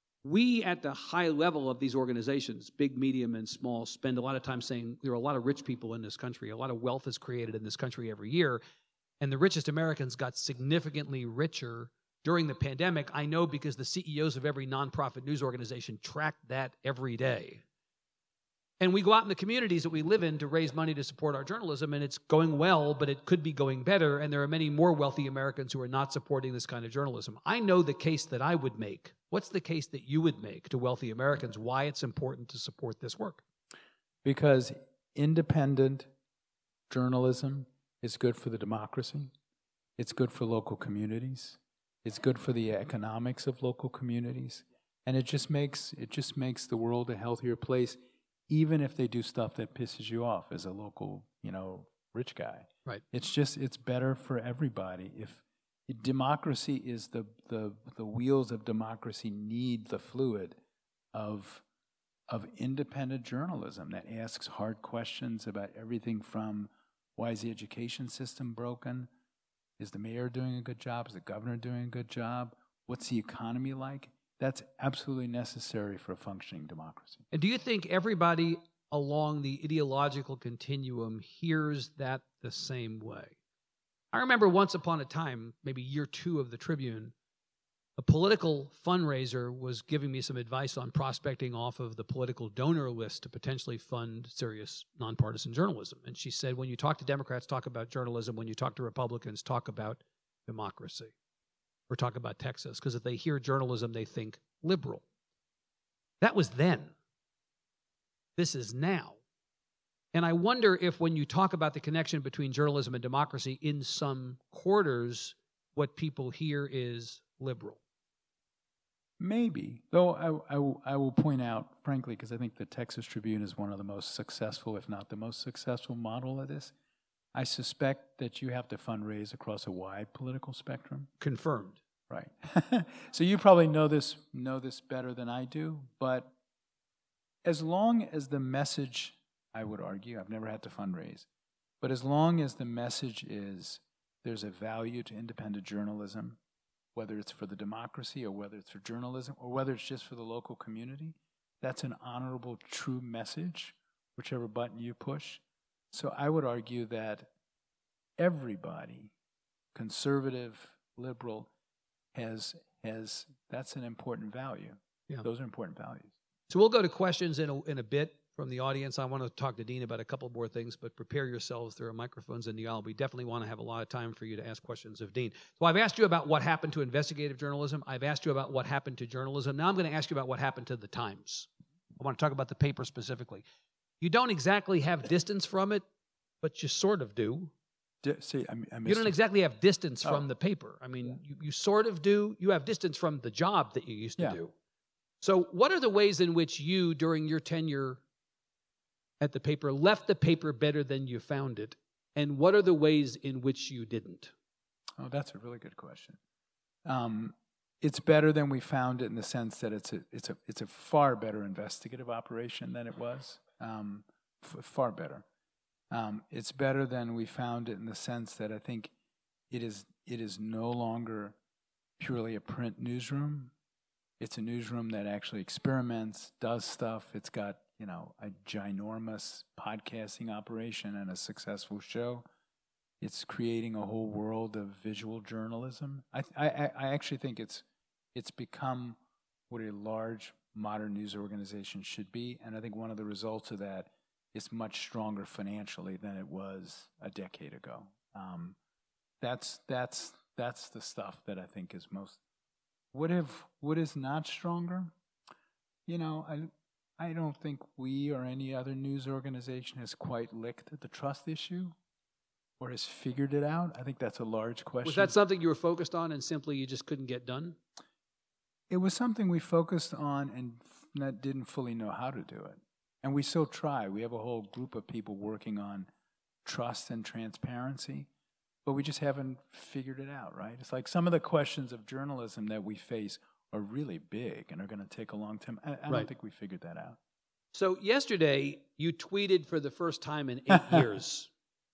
We, at the high level of these organizations, big, medium, and small, spend a lot of time saying there are a lot of rich people in this country. A lot of wealth is created in this country every year, and the richest Americans got significantly richer during the pandemic. I know because the C E Os of every nonprofit news organization track that every day. And we go out in the communities that we live in to raise money to support our journalism, and it's going well, but it could be going better, and there are many more wealthy Americans who are not supporting this kind of journalism. I know the case that I would make. What's the case that you would make to wealthy Americans why it's important to support this work? Because independent journalism is good for the democracy. It's good for local communities. It's good for the economics of local communities. And it just makes it just makes the world a healthier place, even if they do stuff that pisses you off as a local, you know, rich guy. Right. It's just it's better for everybody. If democracy is the the the wheels of democracy need the fluid of of independent journalism that asks hard questions about everything from why is the education system broken? Is the mayor doing a good job? Is the governor doing a good job? What's the economy like? That's absolutely necessary for a functioning democracy. And do you think everybody along the ideological continuum hears that the same way? I remember once upon a time, maybe year two of the Tribune, a political fundraiser was giving me some advice on prospecting off of the political donor list to potentially fund serious nonpartisan journalism. And she said, when you talk to Democrats, talk about journalism. When you talk to Republicans, talk about democracy. Or talk about Texas, because if they hear journalism, they think liberal. That was then. This is now. And I wonder if when you talk about the connection between journalism and democracy in some quarters, what people hear is liberal. Maybe, though I, I, will- I will point out, frankly, because I think the Texas Tribune is one of the most successful, if not the most successful model of this, I suspect that you have to fundraise across a wide political spectrum. Confirmed. Right. So you probably know this know this better than I do, but as long as the message, I would argue, I've never had to fundraise, but as long as the message is there's a value to independent journalism, whether it's for the democracy or whether it's for journalism or whether it's just for the local community, that's an honorable, true message, whichever button you push. So I would argue that everybody, conservative, liberal, has has, that's an important value. Yeah. Those are important values. So we'll go to questions in a, in a bit from the audience. I want to talk to Dean about a couple more things, but prepare yourselves. There are microphones in the aisle. We definitely want to have a lot of time for you to ask questions of Dean. So I've asked you about what happened to investigative journalism. I've asked you about what happened to journalism. Now I'm going to ask you about what happened to the Times. I want to talk about the paper specifically. You don't exactly have distance from it, but you sort of do. Di- see, I, I You don't exactly have distance Oh. from the paper. I mean, you, you sort of do. You have distance from the job that you used to Yeah. do. So what are the ways in which you, during your tenure at the paper, left the paper better than you found it? And what are the ways in which you didn't? Oh, that's a really good question. Um, it's better than we found it in the sense that it's a it's a it's a far better investigative operation than it was. Um, f- far better. Um, it's better than we found it in the sense that I think it is it is no longer purely a print newsroom. It's a newsroom that actually experiments, does stuff. It's got, you know, a ginormous podcasting operation and a successful show. It's creating a whole world of visual journalism. I, I, I actually think it's it's become what a large modern news organization should be, and I think one of the results of that is much stronger financially than it was a decade ago. Um, that's that's that's the stuff that I think is most. What if what is not stronger? You know, I I don't think we or any other news organization has quite licked at the trust issue or has figured it out. I think that's a large question. Was that something you were focused on and simply you just couldn't get done? It was something we focused on and f- not, didn't fully know how to do it. And we still try. We have a whole group of people working on trust and transparency, but we just haven't figured it out, right? It's like some of the questions of journalism that we face are really big and are going to take a long time. I, I Right. don't think we figured that out. So yesterday, you tweeted for the first time in eight years.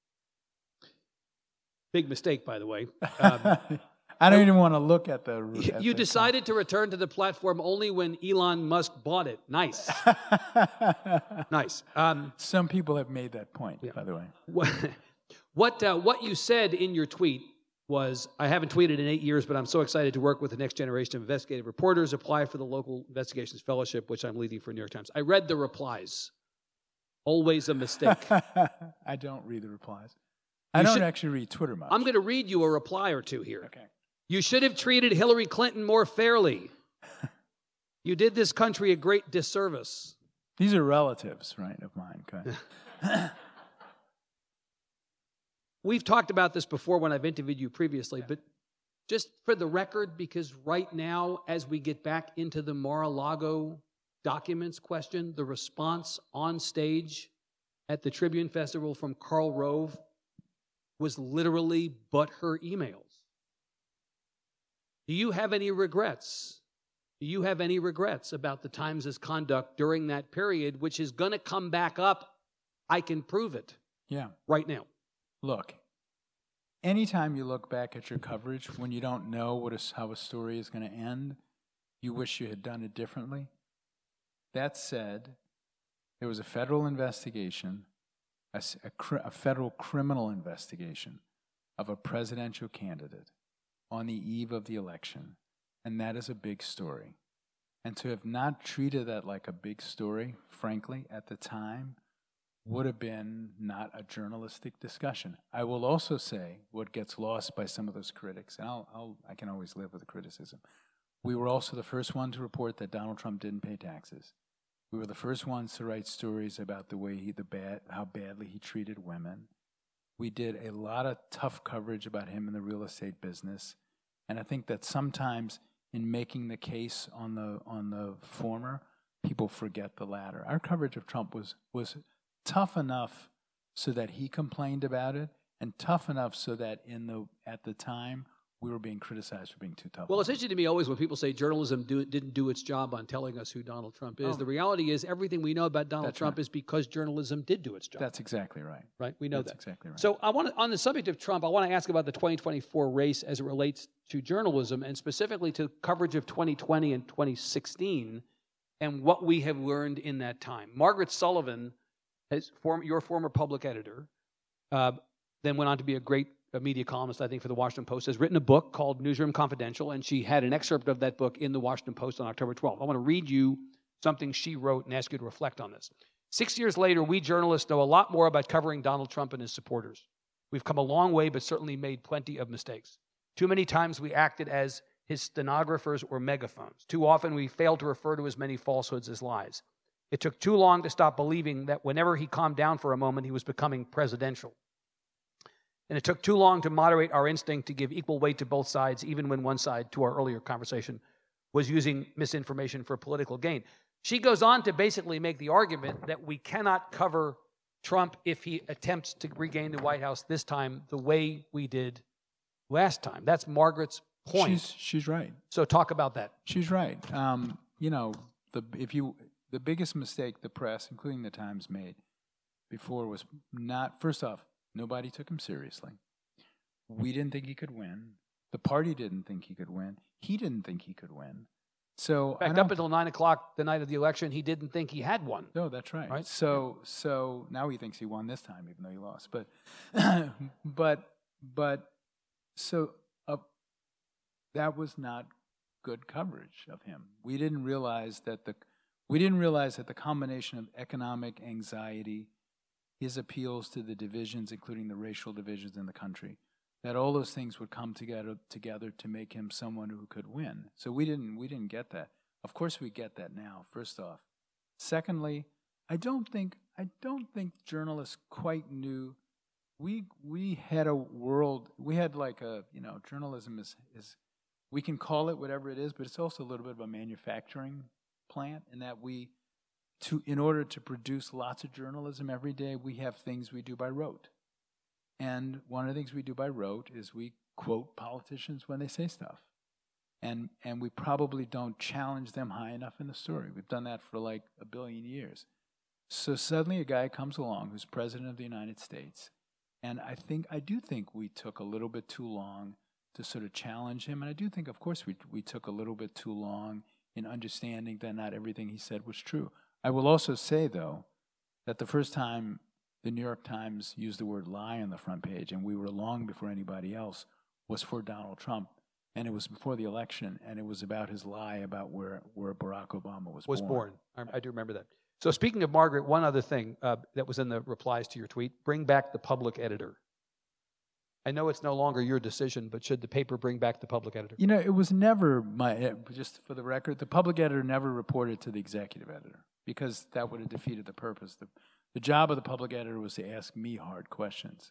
Big mistake, by the way. Um, I don't even want to look at the. you at you the decided to return to the platform only when Elon Musk bought it. Nice. Nice. Um, Some people have made that point, Yeah. by the way. what what, uh, what you said in your tweet was, I haven't tweeted in eight years, but I'm so excited to work with the next generation of investigative reporters, apply for the local investigations fellowship, which I'm leading for New York Times. I read the replies. Always a mistake. I don't read the replies. I You don't should- actually read Twitter much. I'm going to read you a reply or two here. Okay. You should have treated Hillary Clinton more fairly. You did this country a great disservice. These are relatives, right, of mine. Okay. We've talked about this before when I've interviewed you previously, but just for the record, because right now, as we get back into the Mar-a-Lago documents question, the response on stage at the Tribune Festival from Karl Rove was literally but her emails. Do you have any regrets? Do you have any regrets about the Times' conduct during that period, which is going to come back up? I can prove it Yeah. right now. Look, anytime you look back at your coverage when you don't know what is, how a story is going to end, you wish you had done it differently. That said, there was a federal investigation, a, s- a cr- a federal criminal investigation of a presidential candidate on the eve of the election, and that is a big story. And to have not treated that like a big story, frankly, at the time, would have been not a journalistic discussion. I will also say what gets lost by some of those critics, and I'll, I'll, I can always live with the criticism. We were also the first one to report that Donald Trump didn't pay taxes. We were the first ones to write stories about the way he, the bad, how badly he treated women. We did a lot of tough coverage about him in the real estate business, and I think that sometimes in making the case on the on the former, people forget the latter. Our coverage of Trump was was tough enough so that he complained about it, and tough enough so that in the at the time we were being criticized for being too tough. Well, on it's him. interesting to me always when people say journalism do, didn't do its job on telling us who Donald Trump is. Oh. The reality is everything we know about Donald That's Trump right. is because journalism did do its job. That's exactly right. right. We know That's that. exactly right. So I want to, on the subject of Trump, I want to ask about the twenty twenty-four race as it relates to journalism and specifically to coverage of twenty twenty and twenty sixteen and what we have learned in that time. Margaret Sullivan, has form, your former public editor, uh, then went on to be a great a media columnist, I think, for the Washington Post, has written a book called Newsroom Confidential, and she had an excerpt of that book in the Washington Post on October twelfth. I want to read you something she wrote and ask you to reflect on this. Six years later, we journalists know a lot more about covering Donald Trump and his supporters. We've come a long way, but certainly made plenty of mistakes. Too many times we acted as his stenographers or megaphones. Too often we failed to refer to as many falsehoods as lies. It took too long to stop believing that whenever he calmed down for a moment, he was becoming presidential. And it took too long to moderate our instinct to give equal weight to both sides, even when one side, to our earlier conversation, was using misinformation for political gain. She goes on to basically make the argument that we cannot cover Trump if he attempts to regain the White House this time the way we did last time. That's Margaret's point. She's, she's right. So talk about that. She's right. Um, you know, the if you the biggest mistake the press, including the Times, made before was not, first off, nobody took him seriously. We didn't think he could win. The party didn't think he could win. He didn't think he could win. So In fact, up until nine o'clock the night of the election, he didn't think he had won. No, that's right. Right? So so now he thinks he won this time, even though he lost. But but but so uh, that was not good coverage of him. We didn't realize that the we didn't realize that the combination of economic anxiety, his appeals to the divisions, including the racial divisions in the country, that all those things would come together together to make him someone who could win. So we didn't we didn't get that. Of course we get that now, first off. Secondly, I don't think I don't think journalists quite knew we we had a world we had like a you know, journalism is is we can call it whatever it is, but it's also a little bit of a manufacturing plant in that we to in order to produce lots of journalism every day, we have things we do by rote. And one of the things we do by rote is we quote politicians when they say stuff. And and we probably don't challenge them high enough in the story. We've done that for like a billion years. So suddenly a guy comes along who's president of the United States. And I think, I do think we took a little bit too long to sort of challenge him. And I do think, of course, we we took a little bit too long in understanding that not everything he said was true. I will also say, though, that the first time the New York Times used the word lie on the front page, and we were long before anybody else, was for Donald Trump. And it was before the election, and it was about his lie about where, where Barack Obama was, Was born. born. I, I do remember that. So speaking of Margaret, one other thing uh, that was in the replies to your tweet, bring back the public editor. I know it's no longer your decision, but should the paper bring back the public editor? You know, it was never my, just for the record, the public editor never reported to the executive editor, because that would have defeated the purpose. The, the job of the public editor was to ask me hard questions.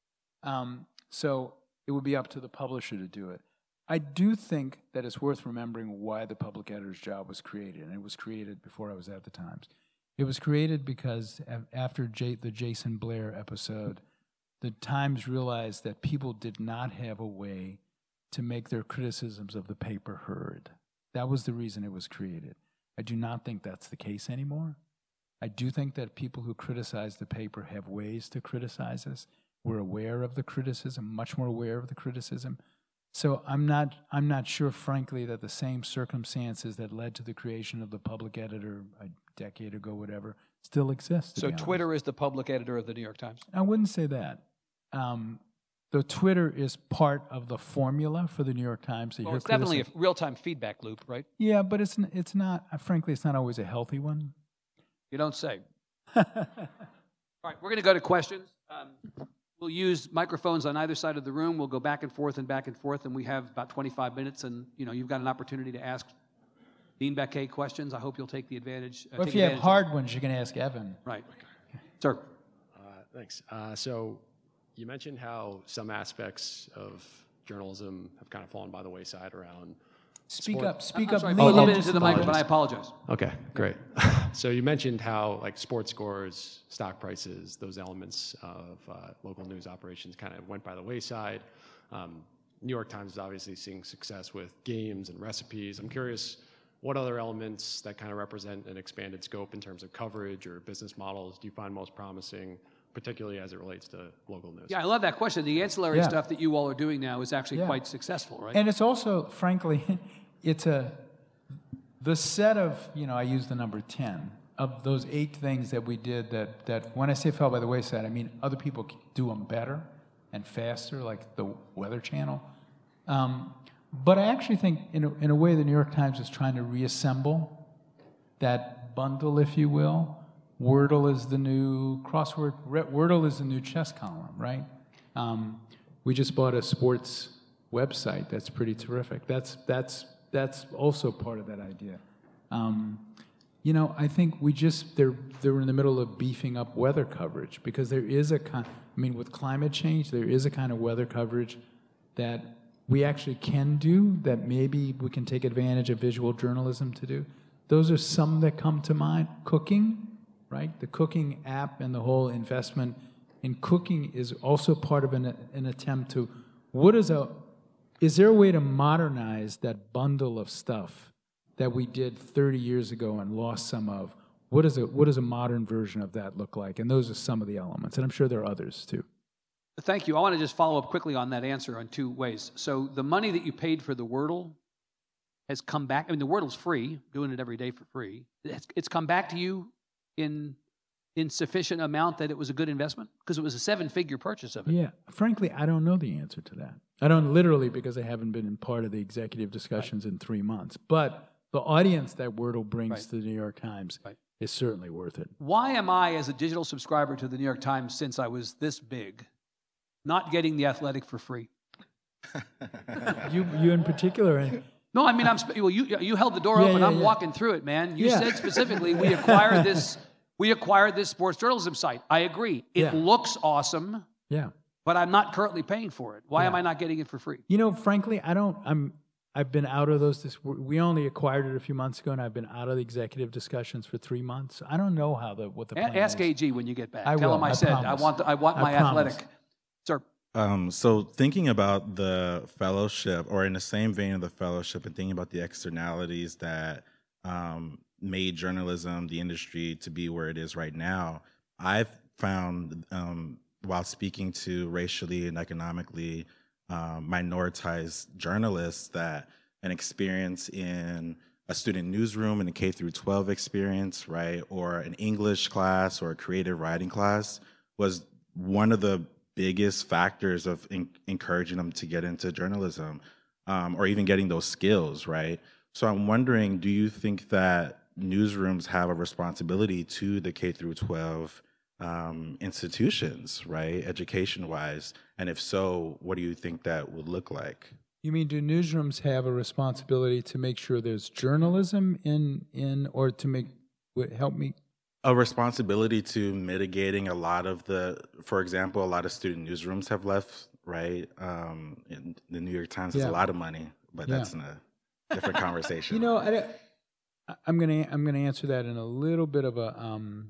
Um, so it would be up to the publisher to do it. I do think that it's worth remembering why the public editor's job was created, and it was created before I was at the Times. It was created because after J- the Jason Blair episode, the Times realized that people did not have a way to make their criticisms of the paper heard. That was the reason it was created. I do not think that's the case anymore. I do think that people who criticize the paper have ways to criticize us. We're aware of the criticism, much more aware of the criticism. So I'm not, I'm not sure, frankly, that the same circumstances that led to the creation of the public editor a decade ago, whatever, still exist. So Twitter is the public editor of the New York Times? I wouldn't say that. Um, the Twitter is part of the formula for the New York Times. Well, it's definitely a real-time feedback loop, right? Yeah, but it's it's not. Frankly, it's not always a healthy one. You don't say. All right, we're going to go to questions. Um, we'll use microphones on either side of the room. We'll go back and forth and back and forth, and we have about twenty-five minutes. And you know, you've got an opportunity to ask Dean Baquet questions. I hope you'll take the advantage. Uh, well, if you have hard ones, you can ask Evan. Right, sir. Uh, thanks. Uh, so. You mentioned how some aspects of journalism have kind of fallen by the wayside around. Speak sport. up, speak I'm up. sorry, lean a little in. bit into the microphone. I apologize. Okay, great. So you mentioned how like sports scores, stock prices, those elements of uh, local news operations kind of went by the wayside. Um, New York Times is obviously seeing success with games and recipes. I'm curious, what other elements that kind of represent an expanded scope in terms of coverage or business models do you find most promising, particularly as it relates to local news? Yeah, I love that question. The ancillary Yeah. stuff that you all are doing now is actually Yeah. quite successful, right? And it's also, frankly, it's a, the set of, you know, I use the number ten, of those eight things that we did that, that when I say fell by the wayside, I mean other people do them better, and faster, like the Weather Channel. Um, but I actually think, in a, in a way, the New York Times is trying to reassemble that bundle, if you will. Wordle is the new crossword. Wordle is the new chess column, right? Um, we just bought a sports website that's pretty terrific. That's that's that's also part of that idea. Um, you know, I think we just they're they're in the middle of beefing up weather coverage because there is a kind. I mean, with climate change, there is a kind of weather coverage that we actually can do that maybe we can take advantage of visual journalism to do. Those are some that come to mind. Cooking, right? The cooking app and the whole investment in cooking is also part of an, an attempt to, what is a, is there a way to modernize that bundle of stuff that we did thirty years ago and lost some of? What is a, what does a modern version of that look like? And those are some of the elements, and I'm sure there are others too. Thank you. I want to just follow up quickly on that answer in two ways. So the money that you paid for the Wordle has come back. I mean, the Wordle's free, doing it every day for free. It's, it's come back to you in in sufficient amount that it was a good investment? Because it was a seven-figure purchase of it. Yeah. Frankly, I don't know the answer to that. I don't literally because I haven't been in part of the executive discussions right. in three months. But the audience that Wordle brings right. to the New York Times right. is certainly worth it. Why am I, as a digital subscriber to the New York Times since I was this big, not getting The Athletic for free? you you in particular. And no, I mean, I'm well, you you held the door yeah, open. yeah, I'm yeah. walking through it, man. You yeah. said specifically we acquired this we acquired this sports journalism site. I agree. It yeah. looks awesome. Yeah. But I'm not currently paying for it. Why yeah. am I not getting it for free? You know, frankly, I don't I'm I've been out of those dis- we only acquired it a few months ago and I've been out of the executive discussions for three months. I don't know how the what the plan Ask is. A G when you get back. I Tell will, him I, I said promise. I want the, I want I my promise. Athletic. Sir. Um, so thinking about the fellowship, or in the same vein of the fellowship, and thinking about the externalities that um, made journalism, the industry, to be where it is right now, I've found, um, while speaking to racially and economically um, minoritized journalists, that an experience in a student newsroom in a K through twelve experience, right, or an English class or a creative writing class was one of the biggest factors of in, encouraging them to get into journalism, um, or even getting those skills, right? So I'm wondering, do you think that newsrooms have a responsibility to the K through twelve um, institutions, right, education-wise? And if so, what do you think that would look like? You mean, do newsrooms have a responsibility to make sure there's journalism in, in or to make, would help me? A responsibility to mitigating a lot of the, for example, a lot of student newsrooms have left, right? Um, in the New York Times has yeah. a lot of money, but yeah. that's in a different conversation. You know, I, I'm gonna I'm gonna answer that in a little bit of a um,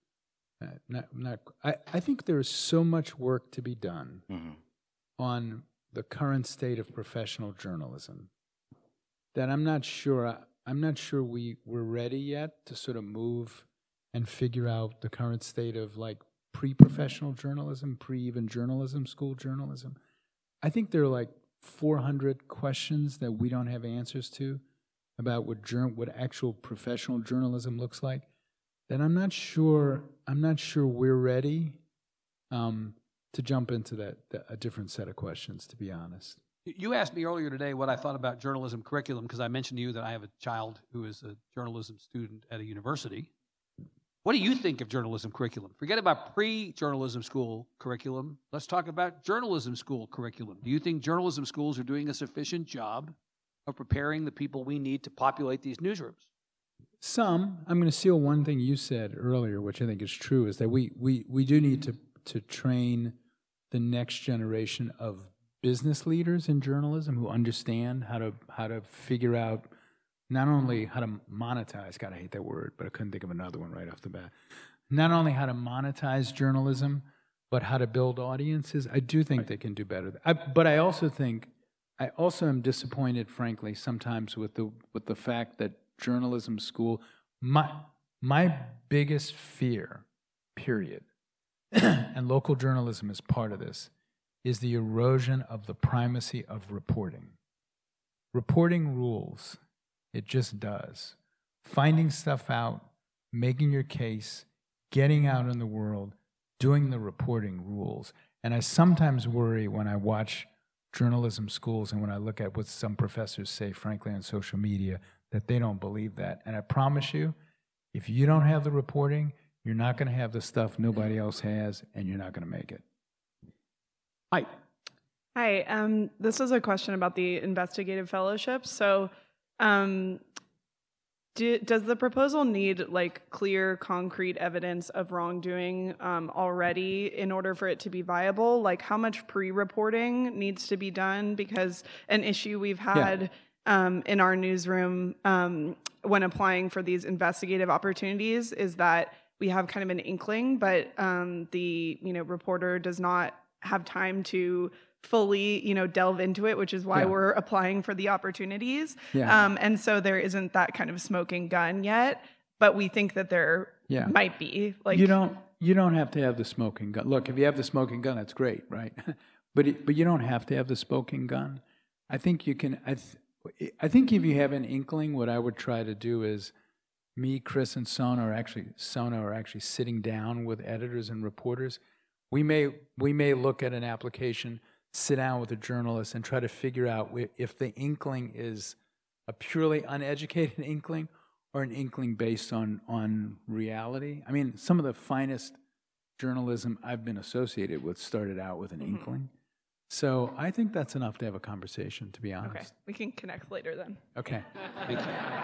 not not. I I think there is so much work to be done mm-hmm. on the current state of professional journalism that I'm not sure I'm not sure we we're ready yet to sort of move and figure out the current state of like pre-professional journalism, pre-even journalism school journalism. I think there are like four hundred questions that we don't have answers to about what jour- what actual professional journalism looks like. That I'm not sure I'm not sure we're ready um, to jump into that, that a different set of questions. To be honest. You asked me earlier today what I thought about journalism curriculum because I mentioned to you that I have a child who is a journalism student at a university. What do you think of journalism curriculum? Forget about pre-journalism school curriculum. Let's talk about journalism school curriculum. Do you think journalism schools are doing a sufficient job of preparing the people we need to populate these newsrooms? Some. I'm going to steal one thing you said earlier, which I think is true, is that we we, we do need to, to train the next generation of business leaders in journalism who understand how to how to figure out not only how to monetize, God, I hate that word, but I couldn't think of another one right off the bat. Not only how to monetize journalism, but how to build audiences. I do think right. they can do better. I, but I also think, I also am disappointed, frankly, sometimes with the with the fact that journalism school, my my biggest fear, period, and local journalism is part of this, is the erosion of the primacy of reporting. Reporting rules. It just does. Finding stuff out, making your case, getting out in the world, doing the reporting rules. And I sometimes worry when I watch journalism schools and when I look at what some professors say, frankly, on social media, that they don't believe that. And I promise you, if you don't have the reporting, you're not going to have the stuff nobody else has, and you're not going to make it. Hi. Hi. Um, this is a question about the investigative fellowship. So, um, do, does the proposal need like clear, concrete evidence of wrongdoing um, already in order for it to be viable? Like, how much pre-reporting needs to be done? Because an issue we've had yeah. um, in our newsroom um, when applying for these investigative opportunities is that we have kind of an inkling, but um, the you know reporter does not have time to fully, you know, delve into it, which is why yeah. we're applying for the opportunities. Yeah. Um, and so there isn't that kind of smoking gun yet, but we think that there yeah. might be. Like you don't, you don't have to have the smoking gun. Look, if you have the smoking gun, that's great, right? but it, but you don't have to have the smoking gun. I think you can. I, th- I think if you have an inkling, what I would try to do is, me, Chris, and Sona are actually Sona are actually sitting down with editors and reporters. We may we may look at an application, sit down with a journalist, and try to figure out if the inkling is a purely uneducated inkling or an inkling based on on reality. I mean, some of the finest journalism I've been associated with started out with an mm-hmm. inkling. So I think that's enough to have a conversation, to be honest. Okay, we can connect later then. Okay. Thank you.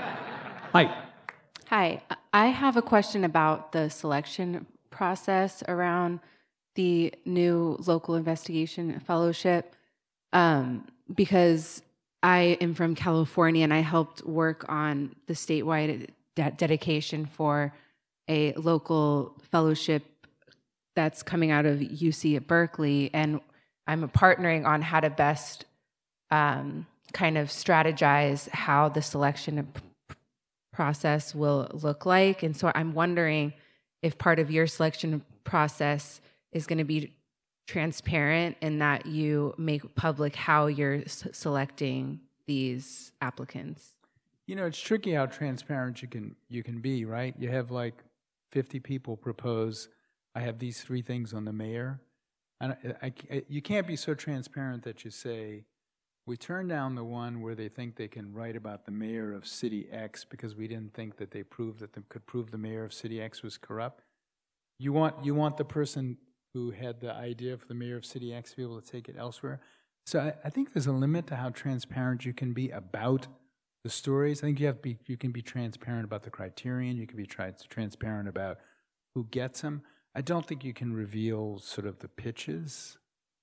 Hi. Hi. I have a question about the selection process around the new local investigation fellowship, um, because I am from California and I helped work on the statewide de- dedication for a local fellowship that's coming out of U C at Berkeley, and I'm partnering on how to best um, kind of strategize how the selection p- process will look like. And so I'm wondering if part of your selection process is going to be transparent in that you make public how you're s- selecting these applicants. You know, it's tricky how transparent you can you can be, right? You have like fifty people propose, I have these three things on the mayor. And I, I, you can't be so transparent that you say, we turned down the one where they think they can write about the mayor of city X because we didn't think that they proved that they could prove the mayor of city X was corrupt. You want you want the person who had the idea for the mayor of city X to be able to take it elsewhere. So I, I think there's a limit to how transparent you can be about the stories. I think you have to be you can be transparent about the criterion. You can be tri- transparent about who gets them. I don't think you can reveal sort of the pitches.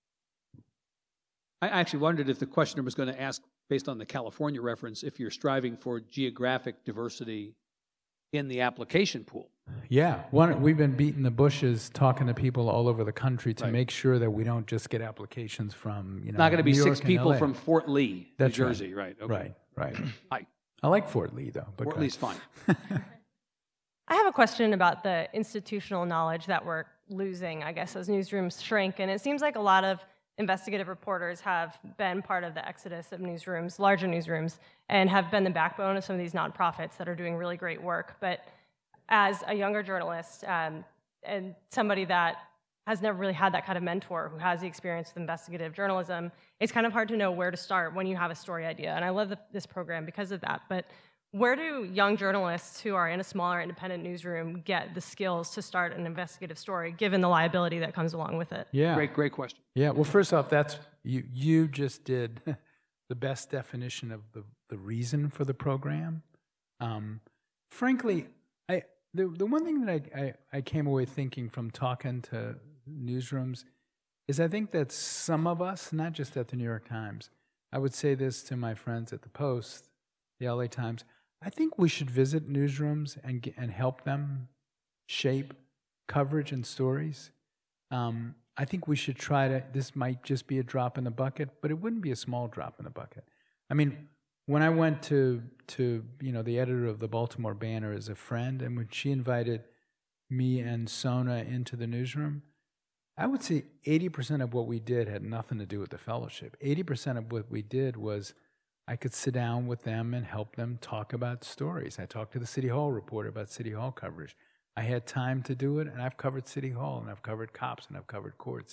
I actually wondered if the questioner was going to ask, based on the California reference, if you're striving for geographic diversity in the application pool. Yeah, one, we've been beating the bushes, talking to people all over the country to right. make sure that we don't just get applications from, you know, not going to be New six York people L A. from Fort Lee, That's New Jersey, right? Right, okay. right. right. Hi. I like Fort Lee, though. But Fort Lee's fine. I have a question about the institutional knowledge that we're losing, I guess, as newsrooms shrink. And it seems like a lot of investigative reporters have been part of the exodus of newsrooms, larger newsrooms, and have been the backbone of some of these nonprofits that are doing really great work. But as a younger journalist um, and somebody that has never really had that kind of mentor who has the experience with investigative journalism, it's kind of hard to know where to start when you have a story idea. And I love the, this program because of that. But where do young journalists who are in a smaller independent newsroom get the skills to start an investigative story, given the liability that comes along with it? Yeah. Great, great question. Yeah, well, first off, that's you you just did the best definition of the, the reason for the program. Um, frankly, I the, the one thing that I, I, I came away thinking from talking to newsrooms is I think that some of us, not just at the New York Times, I would say this to my friends at the Post, the L A Times, I think we should visit newsrooms and get, and help them shape coverage and stories. Um, I think we should try to, this might just be a drop in the bucket, but it wouldn't be a small drop in the bucket. I mean, when I went to, to you know, the editor of the Baltimore Banner as a friend, and when she invited me and Sona into the newsroom, I would say eighty percent of what we did had nothing to do with the fellowship. eighty percent of what we did was I could sit down with them and help them talk about stories. I talked to the City Hall reporter about City Hall coverage. I had time to do it, and I've covered City Hall, and I've covered cops, and I've covered courts.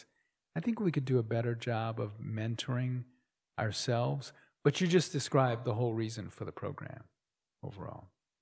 I think we could do a better job of mentoring ourselves. But you just described the whole reason for the program overall.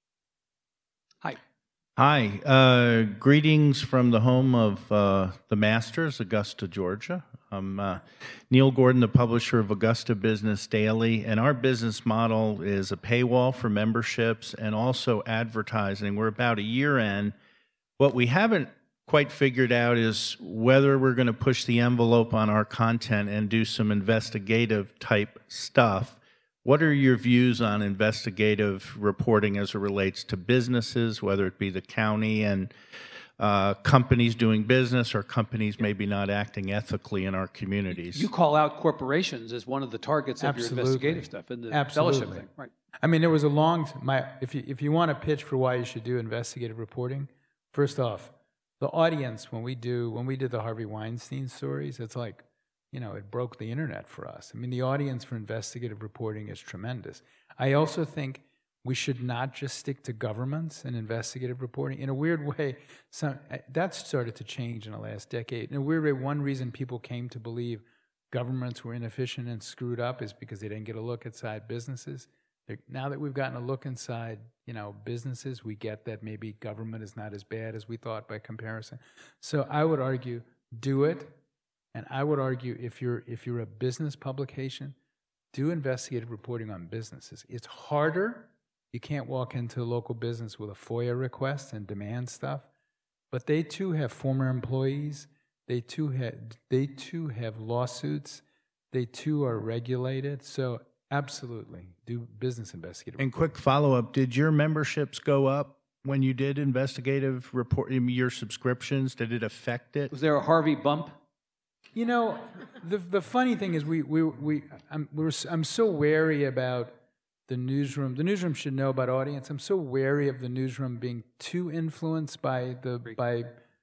Hi. Hi. Uh, greetings from the home of uh, the Masters, Augusta, Georgia. I'm uh, Neil Gordon, the publisher of Augusta Business Daily, and our business model is a paywall for memberships and also advertising. We're about a year in. What we haven't quite figured out is whether we're going to push the envelope on our content and do some investigative type stuff. What are your views on investigative reporting as it relates to businesses, whether it be the county and uh, companies doing business or companies maybe not acting ethically in our communities? You call out corporations as one of the targets of Absolutely. your investigative stuff in the Absolutely. fellowship thing. Right. I mean, there was a long, my, if you, if you want to pitch for why you should do investigative reporting, first off, the audience, when we do, when we did the Harvey Weinstein stories, it's like, you know, it broke the internet for us. I mean, the audience for investigative reporting is tremendous. I also think we should not just stick to governments and investigative reporting. In a weird way, some, that's started to change in the last decade. In a weird way, one reason people came to believe governments were inefficient and screwed up is because they didn't get a look inside businesses. They're, now that we've gotten a look inside, you know, businesses, we get that maybe government is not as bad as we thought by comparison. So I would argue, do it. And I would argue if you're if you're a business publication, do investigative reporting on businesses. It's harder. You can't walk into a local business with a FOIA request and demand stuff. But they too have former employees. They too have they too have lawsuits. They too are regulated. So absolutely, do business investigative And reporting. quick follow-up, did your memberships go up when you did investigative report, your subscriptions? Did it affect it? Was there a Harvey bump? You know, the the funny thing is we we we I'm we're, I'm so wary about the newsroom. The newsroom should know about audience. I'm so wary of the newsroom being too influenced by the by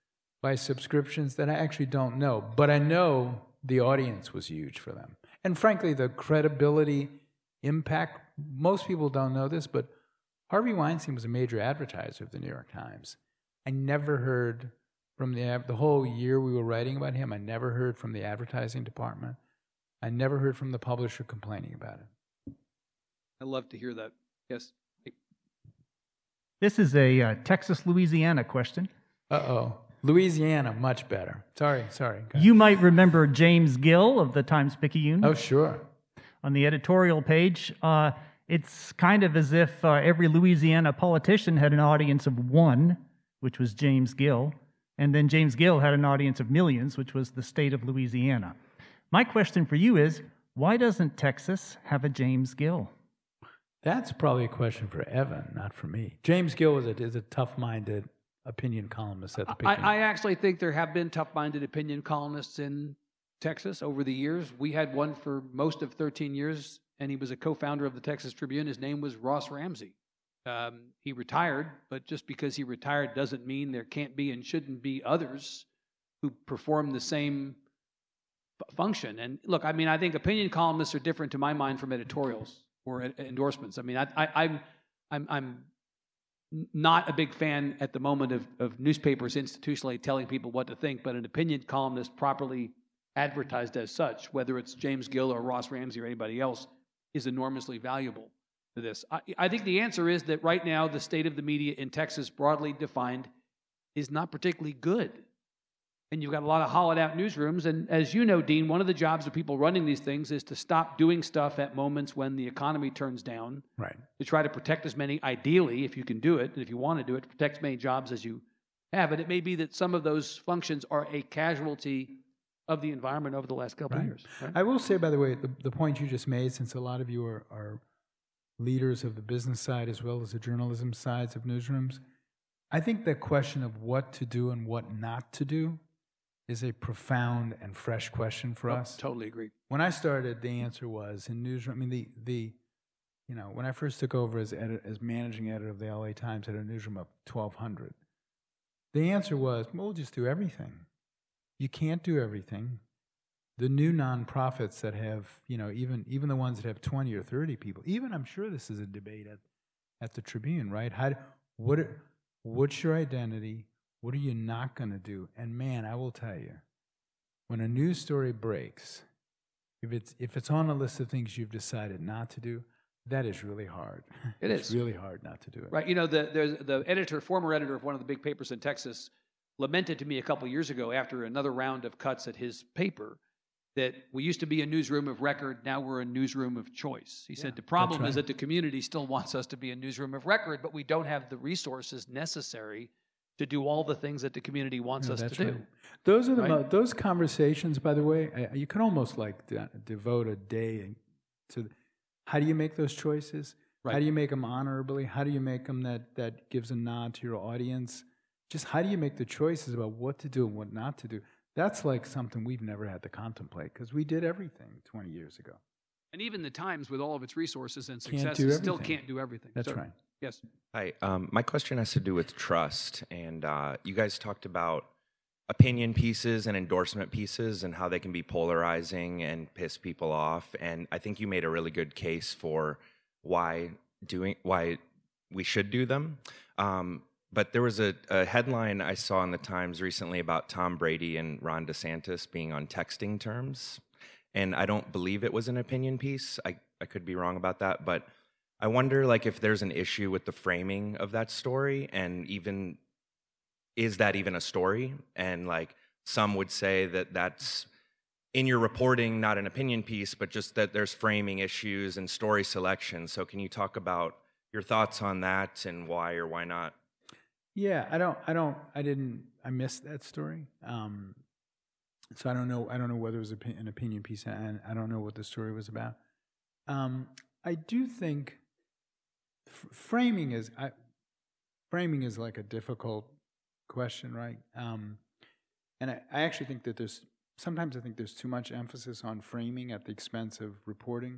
by subscriptions that I actually don't know. But I know the audience was huge for them. And frankly, the credibility impact, most people don't know this, but Harvey Weinstein was a major advertiser of the New York Times. I never heard from the the whole year we were writing about him, I never heard from the advertising department. I never heard from the publisher complaining about it. I love to hear that. Yes. This is a uh, Texas, Louisiana question. Uh-oh. Louisiana, much better. Sorry, sorry. Go ahead. You might remember James Gill of the Times-Picayune. Oh, sure. On the editorial page, uh, it's kind of as if uh, every Louisiana politician had an audience of one, which was James Gill. And then James Gill had an audience of millions, which was the state of Louisiana. My question for you is, why doesn't Texas have a James Gill? That's probably a question for Evan, not for me. James Gill is a, is a tough-minded opinion columnist at the I, Picayune. I actually think there have been tough-minded opinion columnists in Texas over the years. We had one for most of thirteen years, and he was a co-founder of the Texas Tribune. His name was Ross Ramsey. Um, he retired, but just because he retired doesn't mean there can't be and shouldn't be others who perform the same f- function. And look, I mean, I think opinion columnists are different to my mind from editorials or e- endorsements. I mean, I, I, I'm, I'm, I'm not a big fan at the moment of, of newspapers institutionally telling people what to think, but an opinion columnist properly advertised as such, whether it's James Gill or Ross Ramsey or anybody else, is enormously valuable to this. I, I think the answer is that right now the state of the media in Texas, broadly defined, is not particularly good. And you've got a lot of hollowed out newsrooms. And as you know, Dean, one of the jobs of people running these things is to stop doing stuff at moments when the economy turns down. Right. To try to protect as many, ideally, if you can do it, and if you want to do it, to protect as many jobs as you have. And it may be that some of those functions are a casualty of the environment over the last couple Right. of years. Right? I will say, by the way, the, the point you just made, since a lot of you are, are leaders of the business side as well as the journalism sides of newsrooms, I think the question of what to do and what not to do is a profound and fresh question for Oh, us. Totally agree. When I started, the answer was in newsroom. I mean, the the, you know, when I first took over as edit, as managing editor of the L A Times, had a newsroom of twelve hundred. The answer was, well, we'll just do everything. You can't do everything. The new nonprofits that have, you know, even even the ones that have twenty or thirty people, even I'm sure this is a debate at, at the Tribune, right? How do, what are, what's your identity? What are you not going to do? And man, I will tell you, when a news story breaks, if it's if it's on a list of things you've decided not to do, that is really hard. It it's is. really hard not to do it. Right. You know, the, there's the editor, former editor of one of the big papers in Texas, lamented to me a couple years ago after another round of cuts at his paper that we used to be a newsroom of record, now we're a newsroom of choice. He yeah, said the problem right. is that the community still wants us to be a newsroom of record, but we don't have the resources necessary to do all the things that the community wants no, us to right. do. Those are the right? mo- those conversations, by the way, I, you could almost like de- devote a day to how do you make those choices? Right. How do you make them honorably? How do you make them that, that gives a nod to your audience? Just how do you make the choices about what to do and what not to do? That's like something we've never had to contemplate because we did everything twenty years ago. And even the Times, with all of its resources and Can't successes, still can't do everything. That's so, right. Yes. Hi. Um, my question has to do with trust. And uh, you guys talked about opinion pieces and endorsement pieces and how they can be polarizing and piss people off. And I think you made a really good case for why doing why we should do them. Um, But there was a, a headline I saw in the Times recently about Tom Brady and Ron DeSantis being on texting terms. And I don't believe it was an opinion piece. I, I could be wrong about that. But I wonder like if there's an issue with the framing of that story, and even, is that even a story? And like some would say that that's in your reporting, not an opinion piece, but just that there's framing issues and story selection. So can you talk about your thoughts on that and why or why not? Yeah, I don't, I don't, I didn't, I missed that story. Um, so I don't know, I don't know whether it was an opinion piece, and I don't know what the story was about. Um, I do think f- framing is, I, framing is like a difficult question, right? Um, and I, I actually think that there's, sometimes I think there's too much emphasis on framing at the expense of reporting.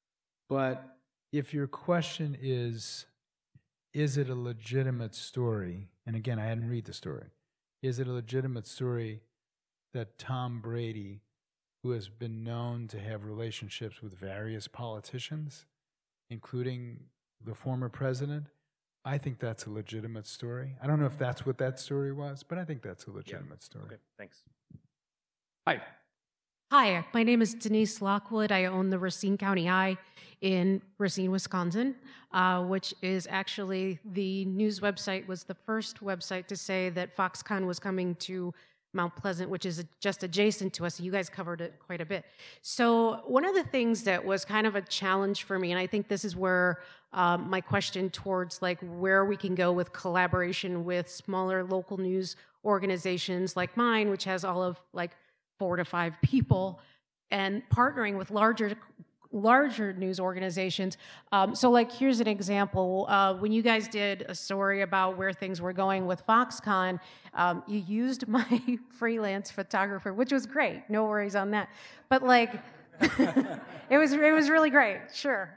But if your question is, is it a legitimate story? And again, I hadn't read the story. Is it a legitimate story that Tom Brady, who has been known to have relationships with various politicians, including the former president, I think that's a legitimate story. I don't know if that's what that story was, but I think that's a legitimate yeah. story. Okay, thanks. Hi. Hi, my name is Denise Lockwood. I own the Racine County Eye in Racine, Wisconsin, uh, which is actually the news website, was the first website to say that Foxconn was coming to Mount Pleasant, which is just adjacent to us. You guys covered it quite a bit. So one of the things that was kind of a challenge for me, and I think this is where um, my question towards like where we can go with collaboration with smaller local news organizations like mine, which has all of like four to five people, and partnering with larger larger news organizations. Um, so like, here's an example. Uh, when you guys did a story about where things were going with Foxconn, um, you used my freelance photographer, which was great. No worries on that. But like, it was it was really great. Sure.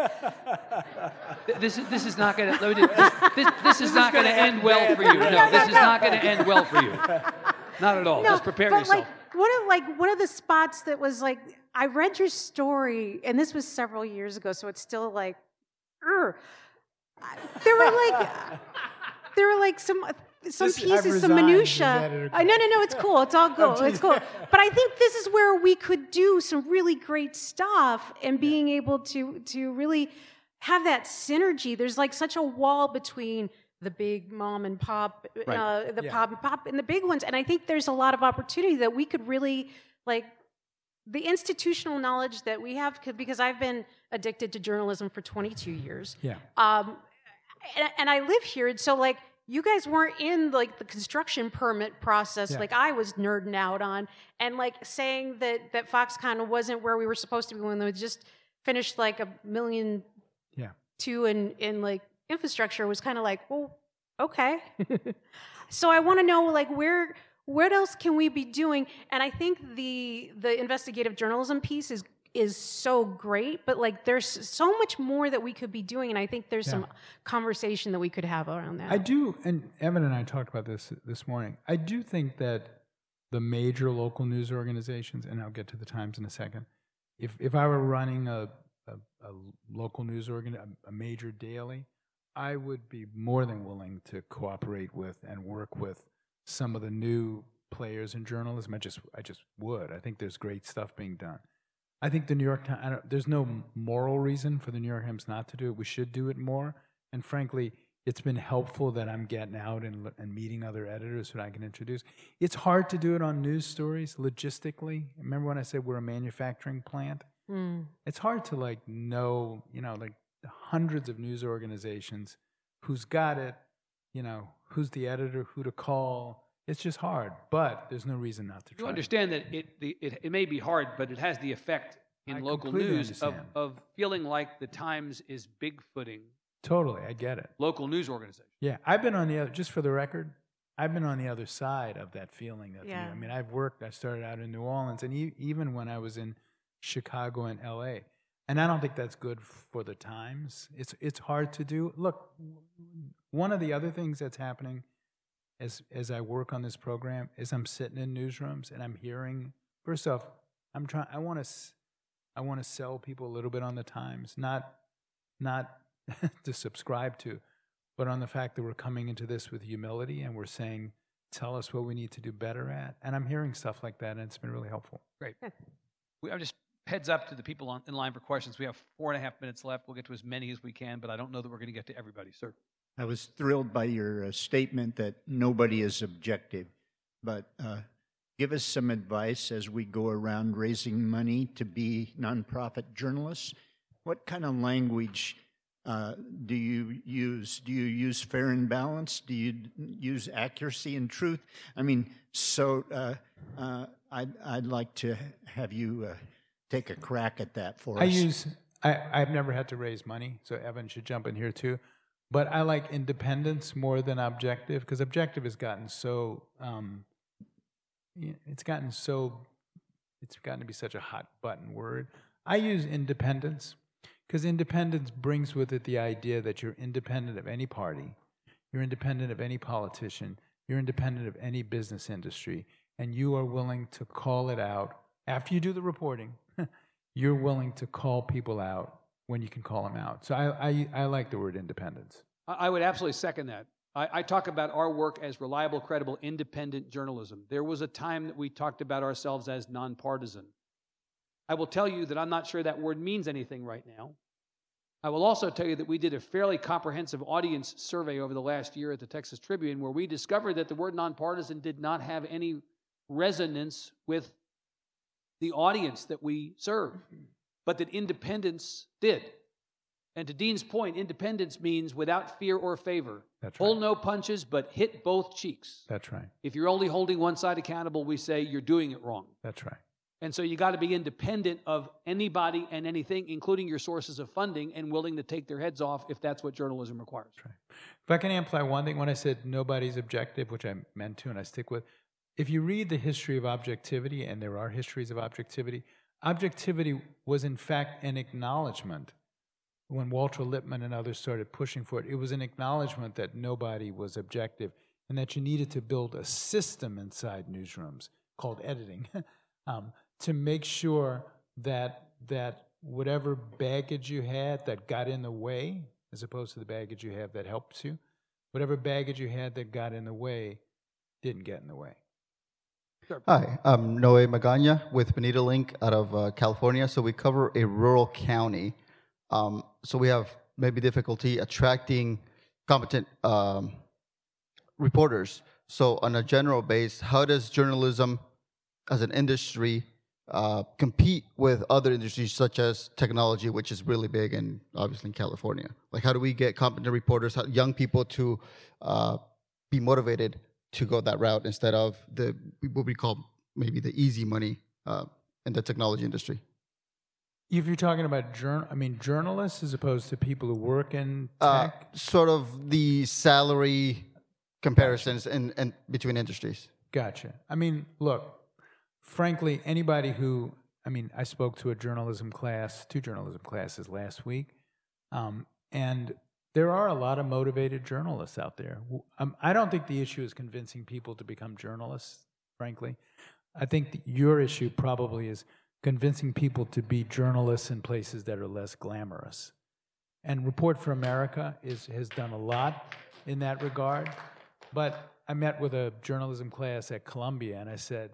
This is this is not going to this, this, this is not going to end well for you. No, this is not going to end well for you. Not at all. No, Just prepare but yourself. Like, one of like one of the spots that was like, I read your story, and this was several years ago, so it's still like, er. There were like, there were like some some This- I've pieces, some resigned. Is minutia. that it? I no, no, no. It's cool. It's all cool. It's cool. But I think this is where we could do some really great stuff, and being able to to really have that synergy. There's like such a wall between the big mom and pop, Right. uh, the Yeah. pop and pop, and the big ones. And I think there's a lot of opportunity that we could really like. The institutional knowledge that we have, c- because I've been addicted to journalism for twenty-two years. Yeah. Um, and, and I live here, and so like you guys weren't in like the construction permit process Yeah. like I was nerding out on, and like saying that that Foxconn wasn't where we were supposed to be when they just finished like a million Yeah. two in in like infrastructure was kind of like, well, okay. So I want to know like where. What else can we be doing? And I think the the investigative journalism piece is is so great, but like there's so much more that we could be doing, and I think there's Yeah. some conversation that we could have around that. I do, and Evan and I talked about this this morning. I do think that the major local news organizations, and I'll get to the Times in a second, if if I were running a, a, a local news organ, a, a major daily, I would be more than willing to cooperate with and work with some of the new players in journalism. I just I just would. I think there's great stuff being done. I think the New York Times, I don't, there's no moral reason for the New York Times not to do it. We should do it more. And frankly, it's been helpful that I'm getting out and, and meeting other editors that I can introduce. It's hard to do it on news stories logistically. Remember when I said we're a manufacturing plant? Mm. It's hard to like know, you know, like hundreds of news organizations, who's got it, you know, who's the editor, who to call. It's just hard, but there's no reason not to try. You understand that it, the, it it may be hard, but it has the effect in I local completely news of, understand. of feeling like the Times is bigfooting Totally, I get it. local news organizations. Yeah, I've been on the other, just for the record, I've been on the other side of that feeling. That Yeah. I mean, I've worked, I started out in New Orleans, and e- even when I was in Chicago and L A, and I don't think that's good for the Times. It's it's hard to do. Look, one of the other things that's happening as as I work on this program is I'm sitting in newsrooms and I'm hearing. First off, I'm trying. I want to I want to sell people a little bit on the Times, not not to subscribe to, but on the fact that we're coming into this with humility and we're saying, tell us what we need to do better at. And I'm hearing stuff like that, and it's been really helpful. Great. We, I'm just heads up to the people on, in line for questions. We have four and a half minutes left. We'll get to as many as we can, but I don't know that we're going to get to everybody. Sir. I was thrilled by your uh, statement that nobody is objective, but uh, give us some advice as we go around raising money to be nonprofit journalists. What kind of language uh, do you use? Do you use fair and balanced? Do you use accuracy and truth? I mean, so uh, uh, I'd, I'd like to have you uh, take a crack at that for I us. use, I, I've never had to raise money, so Evan should jump in here too. But I like independence more than objective, because objective has gotten so, um, it's gotten so, it's gotten to be such a hot button word. I use independence, because independence brings with it the idea that you're independent of any party, you're independent of any politician, you're independent of any business industry, and you are willing to call it out. After you do the reporting, you're willing to call people out when you can call them out. So I, I, I like the word independence. I, I would absolutely second that. I, I talk about our work as reliable, credible, independent journalism. There was a time that we talked about ourselves as nonpartisan. I will tell you that I'm not sure that word means anything right now. I will also tell you that we did a fairly comprehensive audience survey over the last year at the Texas Tribune where we discovered that the word nonpartisan did not have any resonance with the audience that we serve, but that independence did. And to Dean's point, independence means without fear or favor. That's Pull right. no punches, but hit both cheeks. That's right. If you're only holding one side accountable, we say you're doing it wrong. That's right. And so you got to be independent of anybody and anything, including your sources of funding, and willing to take their heads off if that's what journalism requires. That's right. If I can amplify one thing, when I said nobody's objective, which I meant to and I stick with, if you read the history of objectivity, and there are histories of objectivity, objectivity was in fact an acknowledgement. When Walter Lippmann and others started pushing for it, it was an acknowledgement that nobody was objective and that you needed to build a system inside newsrooms called editing um, to make sure that that whatever baggage you had that got in the way, as opposed to the baggage you have that helps you, whatever baggage you had that got in the way didn't get in the way. Hi, I'm Noe Magana with Bonita Link out of uh, California. So we cover a rural county. Um, so we have maybe difficulty attracting competent um, reporters. So on a general base, how does journalism as an industry uh, compete with other industries such as technology, which is really big and obviously in California? Like how do we get competent reporters, how, young people to uh, be motivated to go that route instead of the what we call maybe the easy money uh, in the technology industry? If you're talking about journal, I mean journalists as opposed to people who work in Uh, tech. sort of the salary comparisons in, in between industries. Gotcha. I mean, look, frankly, anybody who, I mean, I spoke to a journalism class, two journalism classes last week, um, and there are a lot of motivated journalists out there. Um, I don't think the issue is convincing people to become journalists, frankly. I think that your issue probably is convincing people to be journalists in places that are less glamorous. And Report for America is, has done a lot in that regard. But I met with a journalism class at Columbia, and I said,